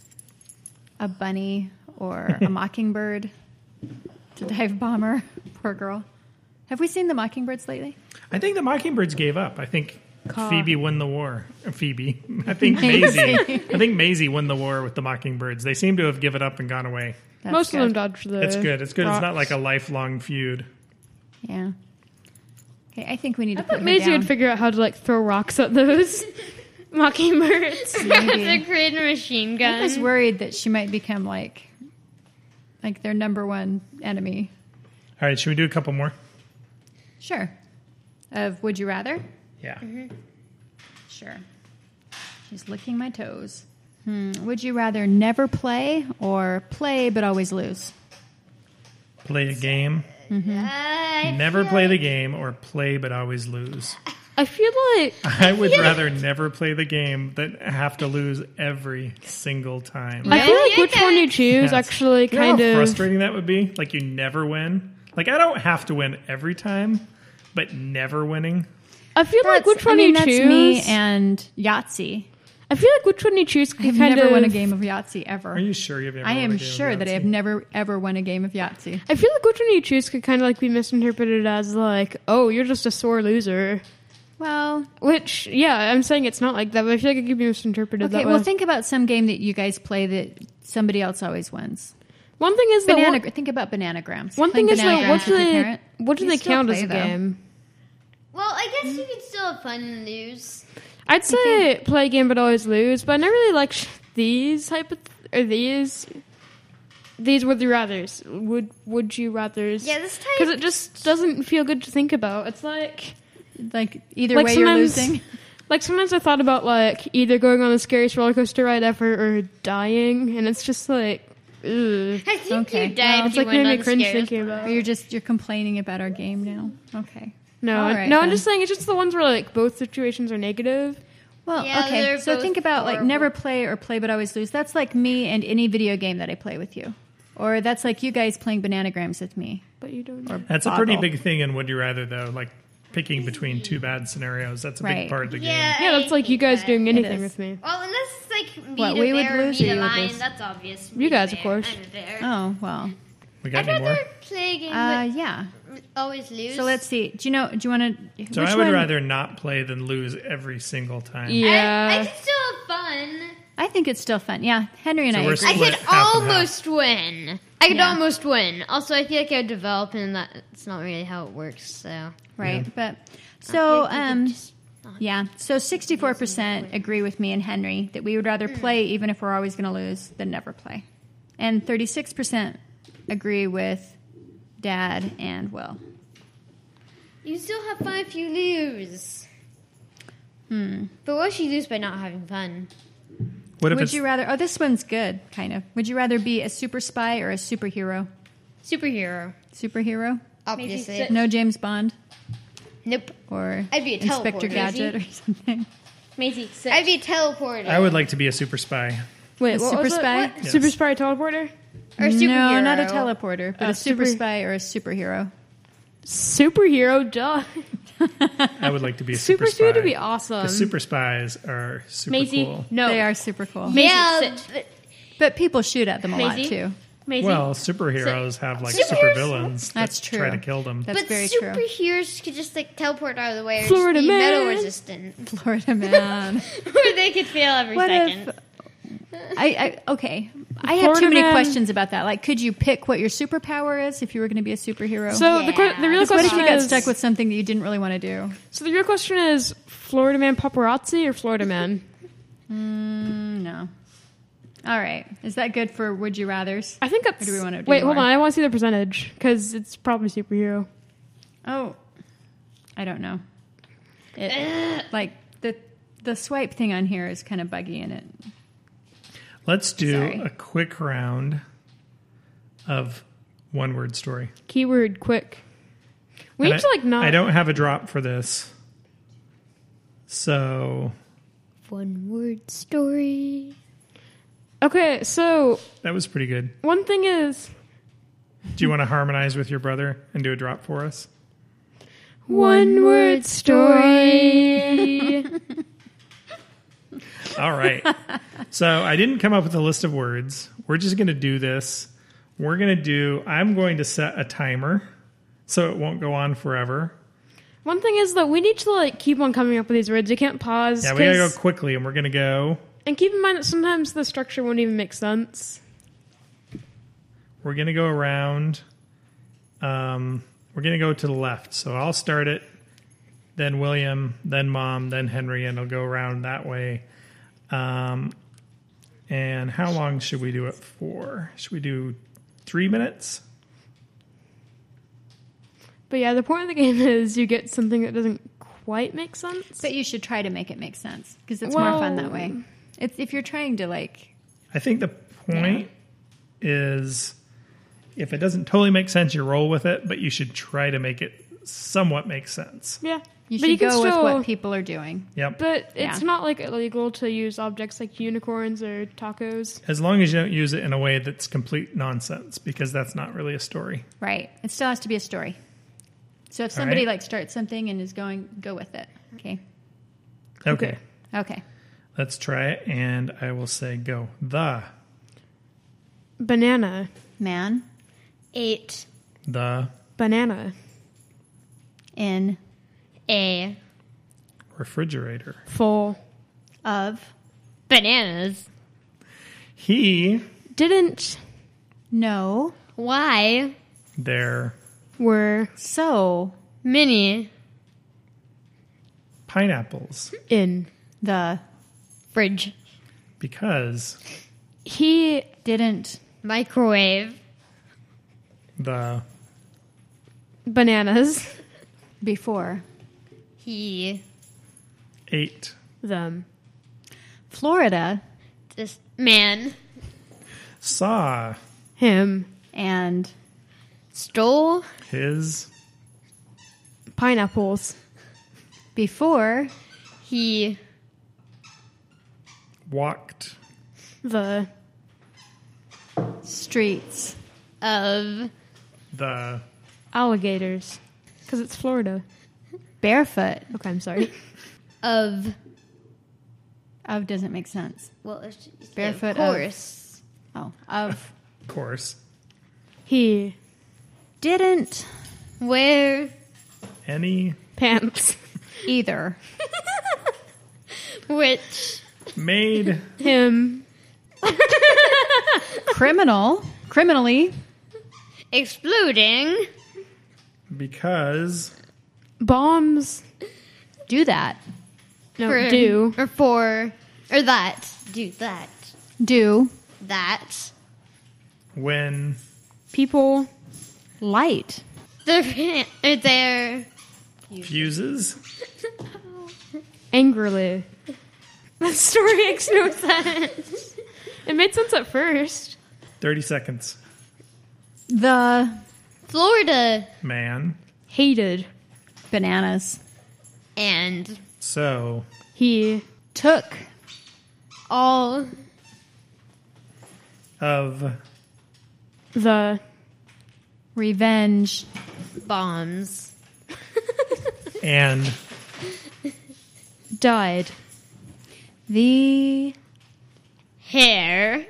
a bunny or a mockingbird to dive bomber. Poor girl. Have we seen the mockingbirds lately? I think the Mockingbirds gave up. I think Caw. Phoebe won the war. Phoebe. I think Maisie. I think Maisie won the war with the Mockingbirds. They seem to have given up and gone away. That's Most good. of them dodged the. It's good. It's good. It's not rocks. like a lifelong feud. Yeah. Okay, I think we need to I put thought her Maisie down. would figure out how to like throw rocks at those mockingbirds. They're creating a machine gun. I was worried that she might become like their number one enemy. All right, should we do a couple more? Sure. Of Would You Rather? Yeah. Sure. She's licking my toes. Would you rather never play or play but always lose? Play a game. I Never feel play the like- game or play but always lose. I feel like I would rather never play the game than have to lose every single time. I feel like Yeah, which one you choose Yes. actually You know kind how of. frustrating that would be? Like you never win. Like I don't have to win every time, but never winning. I feel like which one you that's choose. me and Yahtzee. I feel like which one you choose I've kind never of won a game of Yahtzee ever. Are you sure you've never I won a am game of sure that I have Yahtzee? never ever won a game of Yahtzee. I feel like which one you choose could kind of like be misinterpreted as like, oh, you're just a sore loser. Well, Which, yeah, I'm saying it's not like that, but I feel like it could be misinterpreted okay. that Well, way. think about some game that you guys play that somebody else always wins. One thing is that Think about bananagrams. one thing Playing is that bananagrams what do with your they parent. what do You they still count as play, a though. game? Well, I guess you could still have fun and lose. I'd say play a game but always lose, but I never really like these or these would you rather's. Would you rather's? Yeah, this type. Because it just doesn't feel good to think about. It's like Either Like way, you're sometimes- losing. like sometimes I thought about like either going on the scariest roller coaster ride ever or dying, and it's just like, ugh. I think Okay. you died. It's if you like went made me on cringe scares. thinking about. Or you're complaining about our game now. Okay. No, All right, no, I'm then. just saying it's just the ones where like both situations are negative. Well, Yeah, okay. they're So both think about like horrible. never play or play but always lose. That's like me and any video game that I play with you, Or that's like you guys playing bananagrams with me. But you don't. Or That's a pretty Boggle. big thing in Would You Rather, though. Like picking between two bad scenarios. That's a big Right. part of the game. Yeah, that's like you guys doing anything is. with me. Well, unless it's like me What, to we would bear, lose me or to you would lion, lose? that's obvious. You Me to guys, of bear, course. I'm a bear. Oh, well. We got I'd any more? rather play a game Yeah. but always lose. So let's see. Do you want to... So I would rather not play than lose every single time. Yeah. I can still have fun. I think it's still fun. Yeah, Henry and So I we're agree. I Split could half and almost win. I could Yeah. almost win. Also, I feel like I would develop, and that's not really how it works. So Right, but... So, Just- yeah. So 64% agree with me and Henry that we would rather play even if we're always going to lose than never play. And 36% agree with Dad and Will. you still have fun if you lose. But what if you lose by not having fun? What if Would it's you rather... Oh, this one's good, kind of. Would you rather be a super spy or a superhero? Superhero, Superhero? obviously. No James Bond Nope. or I'd be a Inspector teleporter. Gadget or something? Maisie, I'd be a teleporter. I would like to be a super spy. Wait, A what super was it? spy? What? Yes. Super spy teleporter? or a superhero. No, not a teleporter, but A a super super- spy or a superhero. Superhero, duh. I would like to be a Super super spy. speed would be awesome. The super spies are super Maisie, cool. no. They are super cool. Yeah, But people shoot at them a lot, Maisie? too. Maisie. Well, superheroes have like Superheroes- super villans That's that true. try to kill them. That's but very true. superheroes could just like teleport out of the way or Florida just be man. metal resistant, Florida man. or they could fail every What second. if... okay. I have too Florida many man- questions about that. Like, could you pick what your superpower is if you were going to be a superhero? So the Yeah. real what question if you got is, stuck with something that you didn't really want to do? So the real question is Florida man paparazzi or Florida man? No. All right. Is that good for Would You Rathers? I think that's. Or do we wanna do wait, hold more? on. I want to see the percentage because it's probably superhero. Oh, I don't know. Like the swipe thing on here is kind of buggy in it. Let's do Sorry. a quick round of one word story. Keyword quick. We And need to like not. I don't have a drop for this. So One word story. Okay, so that was pretty good. one thing is Do you want to harmonize with your brother and do a drop for us? one word story. All right. So I didn't come up with a list of words. We're just going to do this. I'm going to set a timer so it won't go on forever. One thing is that we need to like keep on coming up with these words. We can't pause. Yeah, we got to go 'cause- quickly and we're going to go. And keep in mind that sometimes the structure won't even make sense. We're going to go around. We're going to go to the left. So I'll start it, then William, then Mom, then Henry, and I'll go around that way. And how long should we do it for? Should we do 3 minutes? But yeah, the point of the game is you get something that doesn't quite make sense. But you should try to make it make sense because it's more fun that way. It's if you're trying to like. I think the point is if it doesn't totally make sense, you roll with it, but you should try to make it somewhat make sense. Yeah. You But should can go with still- what people are doing. Yep. But it's Yeah. not like illegal to use objects like unicorns or tacos. As long as you don't use it in a way that's complete nonsense, because that's not really a story. Right. It still has to be a story. So if somebody right. like starts something and is going, go with it. Okay. Okay. Okay. Let's try it, and I will say go. The Banana. Man 8. the Banana. in A. refrigerator. Full. of Bananas. He, Didn't. no Why? their Were. so Mini. pineapples. In. the Fridge. Because He. didn't Microwave. the Bananas. before He. ate Them. Florida This man. saw Him. and Stole. his Pineapples. before He. walked The. streets Of the Alligators. Because it's Florida. Barefoot. Okay, I'm sorry. of Of doesn't make sense. well, it's Barefoot of course. Oh, of course. He didn't Where Any pants. either. which made Him Criminally. exploding because bombs. Do that. No, for, do. or for or that do that Do that when People. light. they're fuses Angrily. That story makes no sense. It made sense at first. 30 seconds. The Florida Man. Hated. bananas. and So He Took all of the revenge. bombs and died. The hair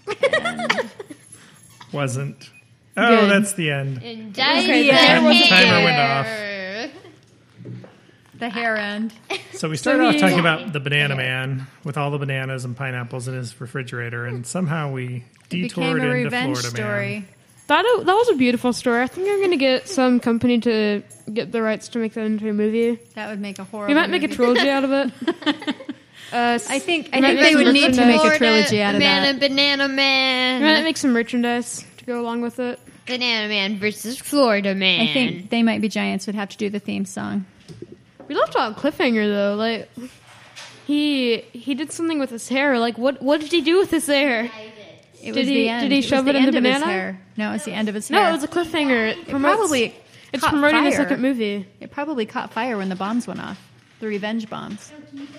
wasn't. Oh, Good. that's the end. and dyed Okay, the the hair wasn't Timer went hair. the hair end. So we started off he- talking about the banana man with all the bananas and pineapples in his refrigerator, and somehow we detoured Became a into revenge Florida story. Man. That was a beautiful story. I think I'm going to get some company to get the rights to make that into a movie. That would make a horrible. We might make a movie. trilogy out of it. I think might make they some would need to make a Florida trilogy out of man that. and Banana We might Man. make some merchandise to go along with it. Banana Man versus Florida Man. I think They Might Be Giants would have to do the theme song. We left out a cliffhanger though. Like he did something with his hair. Like what did he do with his hair? It Did was he- the end. did he was shove the it in end the of his banana? hair. No, it was the end of his hair. No, it was a cliffhanger. It promotes, probably it's caught promoting the fire. second movie. It probably caught fire when the bombs went off. The revenge bombs.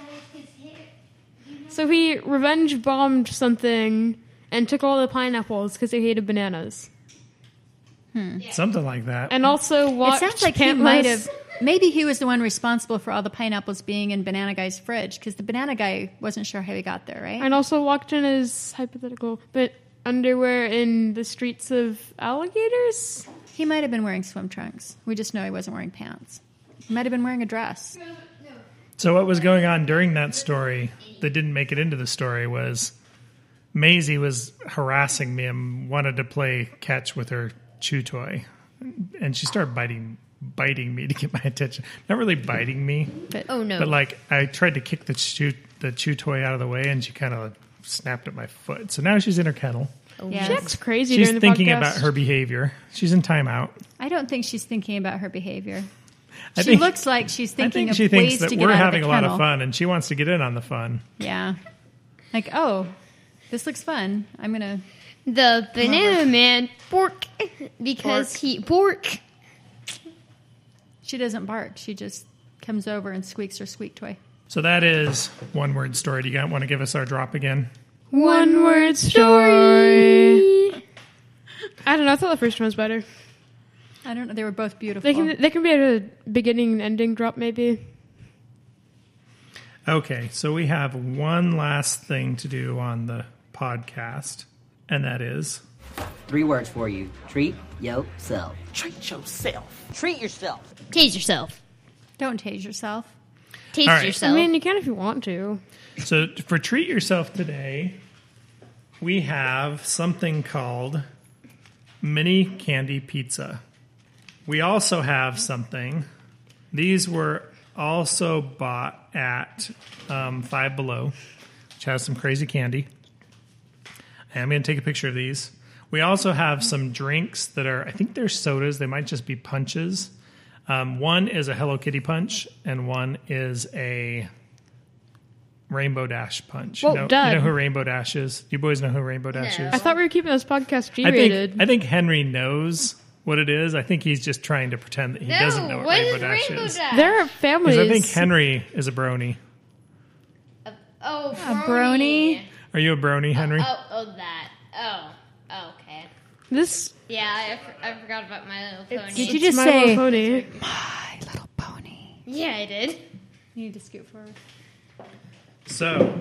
So he revenge bombed something and took all the pineapples because he hated bananas. Something like that. And also It watched sounds like he Pantless. might have. Maybe he was the one responsible for all the pineapples being in Banana Guy's fridge because the Banana Guy wasn't sure how he got there, right? And also walked in his hypothetical, but underwear in the streets of alligators. He might have been wearing swim trunks. We just know he wasn't wearing pants. He might have been wearing a dress. So what was going on during that story that didn't make it into the story was Maisie was harassing me and wanted to play catch with her chew toy. And she started biting me to get my attention. Not really biting me, Oh no. but like I tried to kick the chew toy out of the way and she kind of snapped at my foot. So now she's in her kennel. Yes. She acts crazy She's during the thinking podcast. about her behavior. She's in timeout. I don't think she's thinking about her behavior. I She think- looks like she's I thinking think of she thinks ways that to get we're out having of a the lot kennel. of fun and she wants to get in on the fun. Yeah. Like, oh, this looks fun. I'm going to... the Banana Man bork because he bork. She doesn't bark. She just comes over and squeaks her squeak toy. So that is one word story. Do you want to give us our drop again? One word story. I don't know. I thought the first one was better. I don't know. They were both beautiful. They can be at a beginning and ending drop maybe. Okay, so we have one last thing to do on the podcast, and that is 3 words for you. Treat yourself. Treat yourself. Treat yourself. Tase yourself. Don't tase yourself. Taste All right. yourself. I mean, you can if you want to. so for treat yourself today, we have something called mini candy pizza. We also have something. These were also bought at Five Below, which has some crazy candy. And I'm going to take a picture of these. We also have some drinks that are, I think they're sodas. They might just be punches. One is a Hello Kitty punch, and one is a Rainbow Dash punch. Whoa, you know Dad. who Rainbow Dash is? You boys know who Rainbow Dash No. is? I thought we were keeping this podcast G-rated. I think Henry knows what it is. I think he's just trying to pretend that he doesn't know what what Rainbow is Dash Rainbow is. Dash? There are families. Because I think Henry is a brony. Oh, brony. Are you a brony, Henry? Oh, that. Oh, okay. This Yeah, I forgot about My Little Pony. Did you just My say Little Pony. My Little Pony? Yeah, I did. You need to scoot forward. So,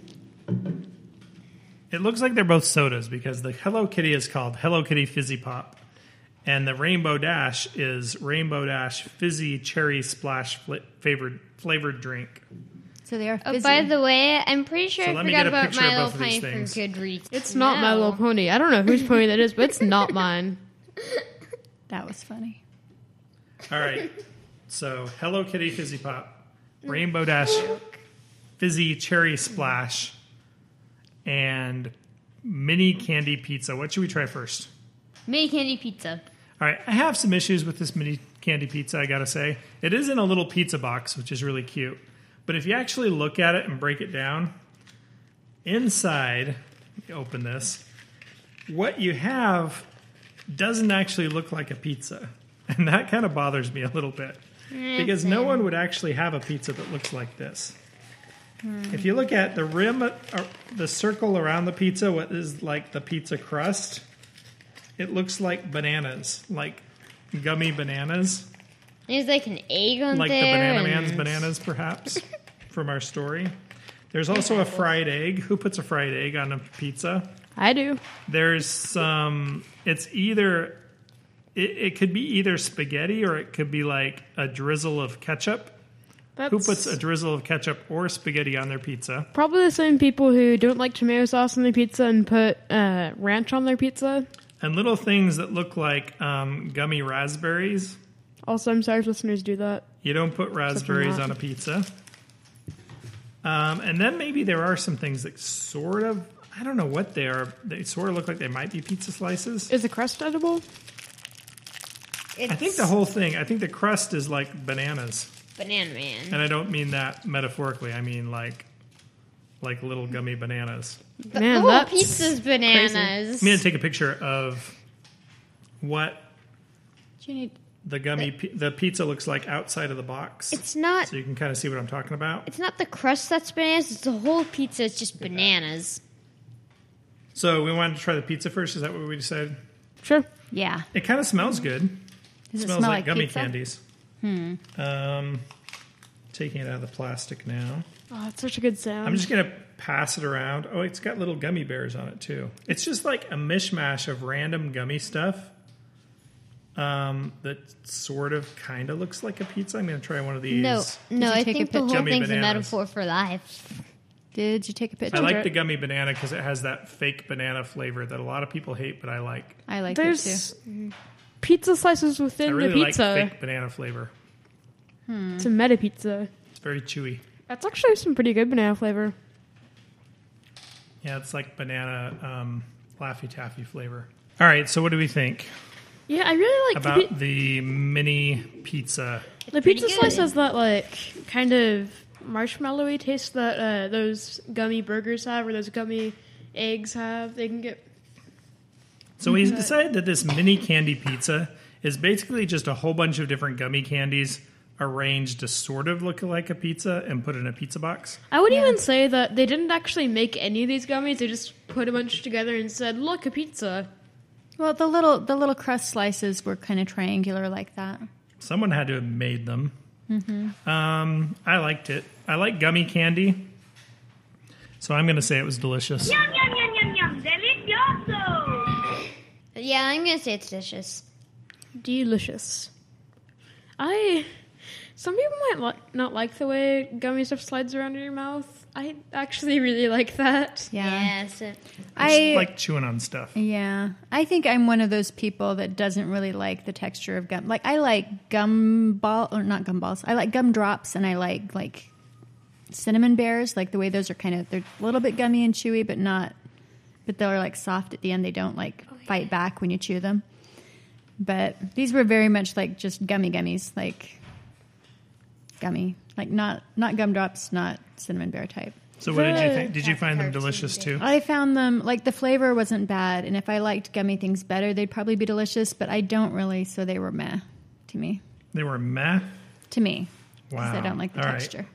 it looks like they're both sodas because the Hello Kitty is called Hello Kitty Fizzy Pop, and the Rainbow Dash is Rainbow Dash Fizzy Cherry Splash flavored drink. So they are Oh, fizzy. by the way, I'm pretty sure So I let me forgot get a about picture My of Little both of Pony these for things. Goodreads. It's not My Little Pony. I don't know whose pony that is, but it's not mine. That was funny. All right. So, Hello Kitty Fizzy Pop, Rainbow Dash Fizzy Cherry Splash, and Mini Candy Pizza. What should we try first? Mini candy pizza. All right. I have some issues with this Mini Candy Pizza, I got to say. It is in a little pizza box, which is really cute. But if you actually look at it and break it down, inside, let me open this, what you have doesn't actually look like a pizza. And that kind of bothers me a little bit. Because no one would actually have a pizza that looks like this. If you look at the rim, or the circle around the pizza, what is like the pizza crust, it looks like bananas, like gummy bananas. There's like an egg on Like there. the Banana and- Man's bananas, perhaps, from our story. There's also a fried egg. Who puts a fried egg on a pizza? I do. There's some, it's either, it could be either spaghetti or it could be like a drizzle of ketchup. That's Who puts a drizzle of ketchup or spaghetti on their pizza? probably the same people who don't like tomato sauce on their pizza and put ranch on their pizza. And little things that look like gummy raspberries. Also, I'm sorry if listeners do that. You don't put raspberries not. on a pizza. And then maybe there are some things that sort of, I don't know what they are. They sort of look like they might be pizza slices. Is the crust edible? I think the whole thing, I think the crust is like bananas. Banana Man. And I don't mean that metaphorically. I mean like little gummy bananas. The Man, whole that's pizza's bananas. I'm going to take a picture of what Do you need? the pizza looks like outside of the box. It's not. So you can kind of see what I'm talking about. It's not the crust that's bananas. It's the whole pizza. It's just bananas. So we wanted to try the pizza first. Is that what we decided? Sure. Yeah. It kind of smells good. Does it smells smell like like gummy pizza? candies. Taking it out of the plastic now. Oh, that's such a good sound. I'm just going to pass it around. Oh, it's got little gummy bears on it, too. It's just like a mishmash of random gummy stuff that sort of kind of looks like a pizza. I'm going to try one of these. No, you I take a think the whole Gummy thing's a bananas. metaphor for life. Did you take a picture? I like the gummy banana because it has that fake banana flavor that a lot of people hate, but I like. I like it There's too. pizza slices I within really the like pizza. fake banana flavor. It's a meta pizza. It's very chewy. That's actually some pretty good banana flavor. Yeah, it's like banana Laffy Taffy flavor. All right, so what do we think Yeah, I really like about the mini pizza? the pretty pizza slice good. has that like kind of marshmallowy taste that those gummy burgers have, or those gummy eggs have. They can get So we decided that this mini candy pizza is basically just a whole bunch of different gummy candies arranged to sort of look like a pizza and put in a pizza box. I would even say that they didn't actually make any of these gummies. They just put a bunch together and said, "Look, a pizza." Well, the little crust slices were kind of triangular like that. Someone had to have made them. I liked it. I like gummy candy, so I'm going to say it was delicious. Yum, yum, yum, yum, yum. Delicioso. Yeah, I'm gonna say it's delicious. Delicious. Some people might not like the way gummy stuff slides around in your mouth. I actually really like that. Yeah. Yes. I Like chewing on stuff. Yeah, I think I'm one of those people that doesn't really like the texture of gum. Like I like not gumballs. I like gumdrops, and I like cinnamon bears. Like the way those are they're a little bit gummy and chewy, but they're like soft at the end. They don't like fight back when you chew them. But these were very much like just gummies, like gummy, like not gumdrops, not cinnamon bear type. So what did you think? Did you find them delicious too? I found them, like, the flavor wasn't bad, and if I liked gummy things better, they'd probably be delicious, but I don't really, so they were meh to me. They were meh. To me. Wow. 'Cause I don't like the All right. texture.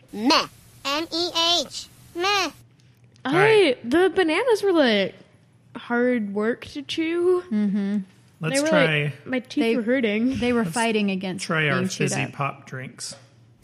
Meh. M-E-H. Meh. right. The bananas were like hard work to chew. Let's They were try like, my teeth were hurting. They were fighting against try our being chewed fizzy up. pop drinks.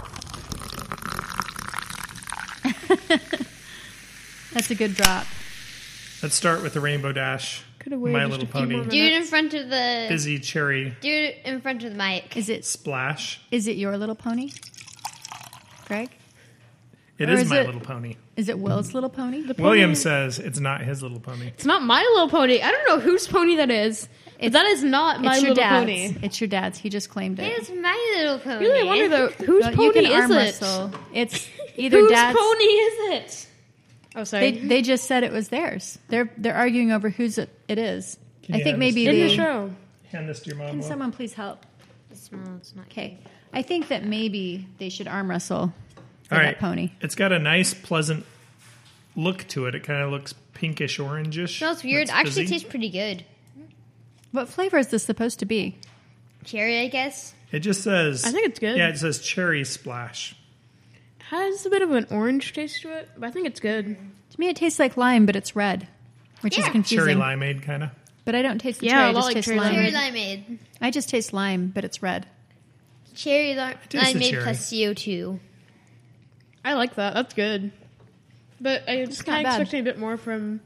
That's a good drop. Let's start with the Rainbow Dash. Could have waited My just Little a few more Pony. Do it in minutes. front of the. Fizzy cherry Do it in front of the mic. Is it splash. your little pony, Greg? It Or is is My it- Little Pony. Is it Will's little pony? William says it's not his little pony. It's not My Little Pony. I don't know whose pony that is. But that is not My It's your Little dad's. Pony. It's your dad's. He just claimed it. It's My Little Pony. Really, I wonder though, whose Well, pony you can is arm it? wrestle. It's either Whose dad's. pony is it? Oh, sorry. They just said it was theirs. They're arguing over whose it is. Can I you think have maybe this in the the show. Hand this to your mom. Can Will. someone please help? It's small. It's not. Okay, I think that maybe they should arm wrestle for All that right. pony. It's got a nice, pleasant look to it. It kind of looks pinkish, orangish. Smells weird. It's Actually, fizzy. tastes pretty good. What flavor is this supposed to be? Cherry, I guess. It just says. I think it's good. Yeah, it says cherry splash. Has a bit of an orange taste to it, but I think it's good. To me, it tastes like lime, but it's red, which is Yeah. confusing. Cherry limeade, kind of. But I don't taste the Yeah, cherry. a I lot just like taste cherry lime. Cherry limeade. I just taste lime, but it's red. Cherry taste the limeade cherry. plus CO2. I like that. That's good. But I was not kind of bad. expecting a bit more from,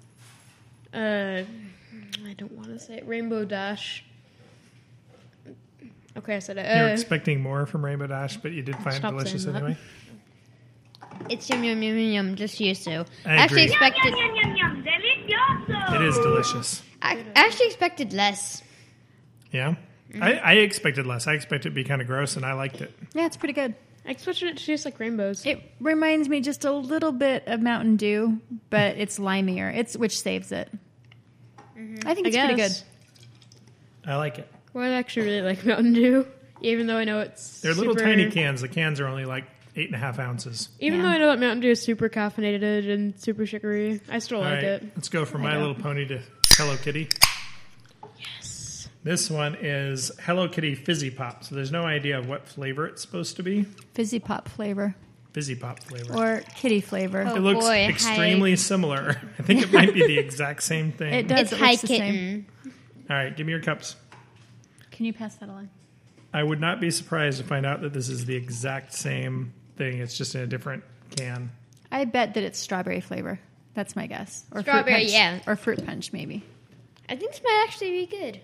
I don't want to say it, Rainbow Dash. Okay, I said it. You're expecting more from Rainbow Dash, but you did find it Stop delicious saying that. anyway. It's yum yum yum yum yum. Just used to. I Actually agree. expected. Yum, yum, yum, delicioso! It is delicious. I actually expected less. Yeah? I expected less. I expected it to be kind of gross, and I liked it. Yeah, it's pretty good. I expected it to taste like rainbows. It reminds me just a little bit of Mountain Dew, but it's limier. Which saves it. I think it's pretty good. I like it. Well, I actually really like Mountain Dew, even though I know it's They're little super- tiny cans. The cans are only like 8.5 ounces. Even Yeah. though I know that Mountain Dew is super caffeinated and super sugary, I still All like right, it. let's go from My Little Pony to Hello Kitty. Yes. This one is Hello Kitty Fizzy Pop. So there's no idea of what flavor it's supposed to be. Fizzy pop flavor Fizzy Pop flavor. or kitty flavor. Oh. It looks boy, extremely similar. I think it might be the exact same thing. It does. It's It Hi looks the same. Kitten. All right, give me your cups. Can you pass that along? I would not be surprised to find out that this is the exact same thing. It's just in a different can. I bet that it's strawberry flavor. That's my guess. Or Strawberry, fruit punch. yeah. Or fruit punch, maybe. I think this might actually be good.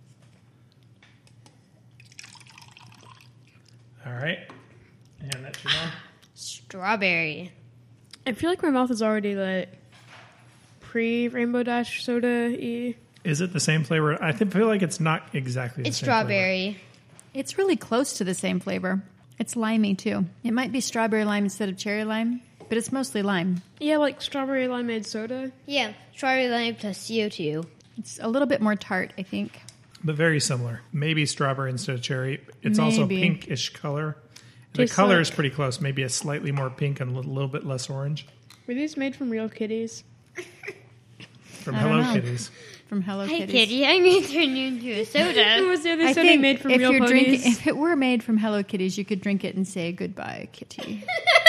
All right. And that's your mom. Strawberry. I feel like my mouth is already like pre-Rainbow Dash soda-y. Is it the same flavor? I feel like it's not exactly the It's same flavor. strawberry. It's really close to the same flavor. It's limey, too. It might be strawberry lime instead of cherry lime, but it's mostly lime. Yeah, like strawberry limeade soda. Yeah, strawberry lime plus CO2. It's a little bit more tart, I think. But very similar. Maybe strawberry instead of cherry. It's also Maybe. pinkish color. The Tastes color like- is pretty close. Maybe a slightly more pink and a little bit less orange. Were these made from real kitties? From I don't Hello know. Kitties. From Hello Hi, Kitties. Kitty. I'm going to turn you into a soda. Was the other I soda think made from if real you're ponies? drinking, if it were made from Hello Kitties, you could drink it and say goodbye, Kitty.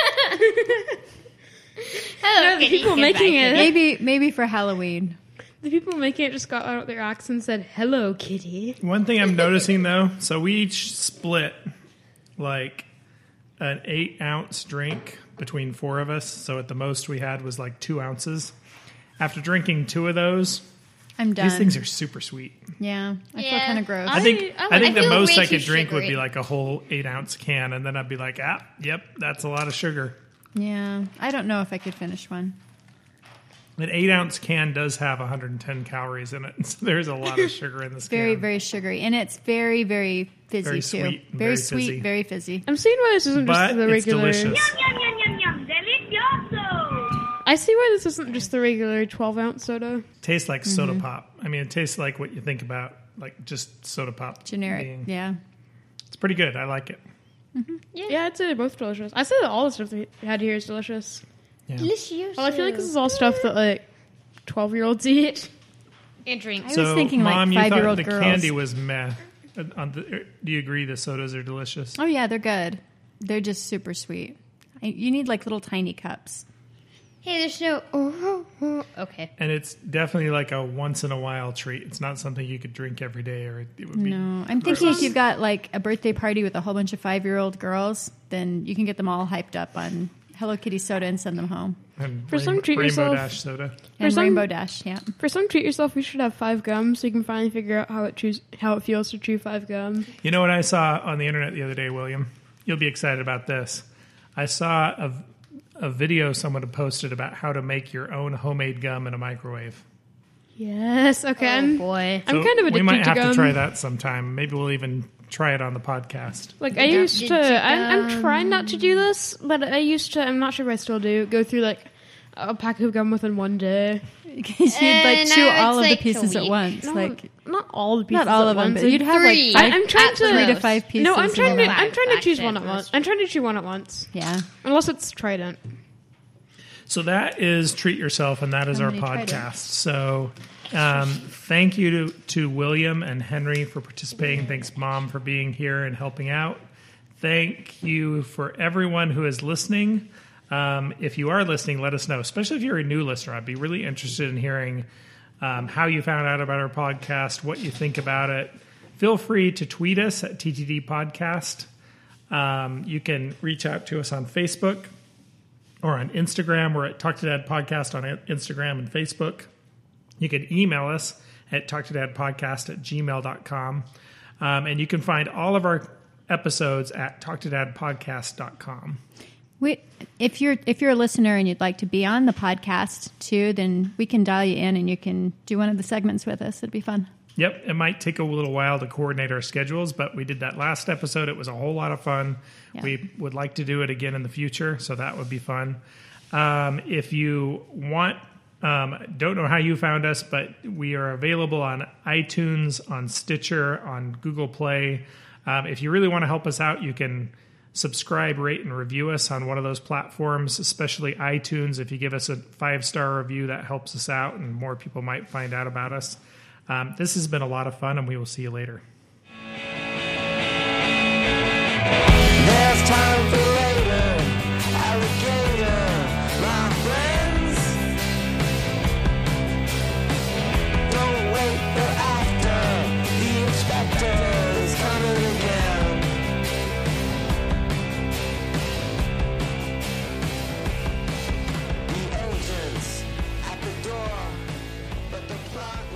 Hello, the Kitty. people Goodbye, making it- Kitty. Maybe for Halloween. The people making it just got out their accents and said, "Hello, kitty." One thing I'm noticing though, so we each split like an 8-ounce drink between 4 of us. So at the most we had was like 2 ounces. After drinking 2 of those, I'm done. these things are super sweet. Yeah, I feel Yeah. kind of gross. I think I the feel most way I could too drink would be sugary. like a whole 8-ounce can, and then I'd be like, yep, that's a lot of sugar. Yeah, I don't know if I could finish one. An 8-ounce can does have 110 calories in it, so there's a lot of sugar in this Very, can. very sugary, and it's very, very fizzy Very too. sweet and Very very sweet, fizzy. very fizzy. I'm seeing why this isn't But just the it's regular. delicious. Yum, yum, yum, yum, delicioso! I see why this isn't just the regular 12-ounce soda. Tastes like soda pop. I mean, it tastes like what you think about, like just soda pop. Generic. being- Yeah. It's pretty good. I like it. Yeah, I'd say they're both delicious. I say that all the stuff we had here is delicious. Yeah. Delicious. Well, I feel like this is all stuff that like 12-year-olds eat. And drink. I was thinking, like, Mom, you thought 5-year-old the girls. candy was meh. Do you agree the sodas are delicious? Oh yeah, they're good. They're just super sweet. You need like little tiny cups. Hey, there's no. Okay. And it's definitely like a once in a while treat. It's not something you could drink every day, or it would be. No, I'm thinking if you've got like a birthday party with a whole bunch of 5-year-old girls, then you can get them all hyped up on Hello Kitty soda and send them home. And For some treat Rainbow yourself. Dash soda. And some- Rainbow Dash, yeah. For some treat yourself, we should have 5 gum so you can finally figure out how it feels to chew 5 gum. You know what I saw on the internet the other day, William? You'll be excited about this. I saw a video someone had posted about how to make your own homemade gum in a microwave. Yes, okay. Oh boy. I'm kind of addicted we might to have gum. to try that sometime. Maybe we'll even try it on the podcast. Like I used to, I'm trying not to do this, but I used to. I'm not sure if I still do. Go through like a pack of gum within one day. Because you'd like now chew it's all of the like a pieces at week. once. No, Like not all the pieces. not all at of them, once. but you'd have Three. like I'm trying At to the 3 to most. 5 pieces. No, I'm trying to. of I'm trying to choose Actually, one at once. I'm trying to chew one at once, Yeah. unless it's Trident. So that is Treat Yourself, and that is our many tried it? podcast. So thank you to William and Henry for participating. Thanks, Mom, for being here and helping out. Thank you for everyone who is listening. If you are listening, let us know, especially if you're a new listener. I'd be really interested in hearing how you found out about our podcast, what you think about it. Feel free to tweet us at TTD Podcast. You can reach out to us on Facebook or on Instagram. We're at Talk to Dad Podcast on Instagram and Facebook. You can email us at talktodadpodcast@gmail.com. And you can find all of our episodes at talktodadpodcast.com. If you're a listener and you'd like to be on the podcast too, then we can dial you in and you can do one of the segments with us. It'd be fun. Yep, it might take a little while to coordinate our schedules, but we did that last episode. It was a whole lot of fun. Yeah. We would like to do it again in the future, so that would be fun. If you want, don't know how you found us, but we are available on iTunes, on Stitcher, on Google Play. If you really want to help us out, you can subscribe, rate, and review us on one of those platforms, especially iTunes. If you give us a 5-star review, that helps us out, and more people might find out about us. This has been a lot of fun, and we will see you later. There's time for later, alligator, my friends. Don't wait for after, the inspector is coming again. The agents at the door, but the plot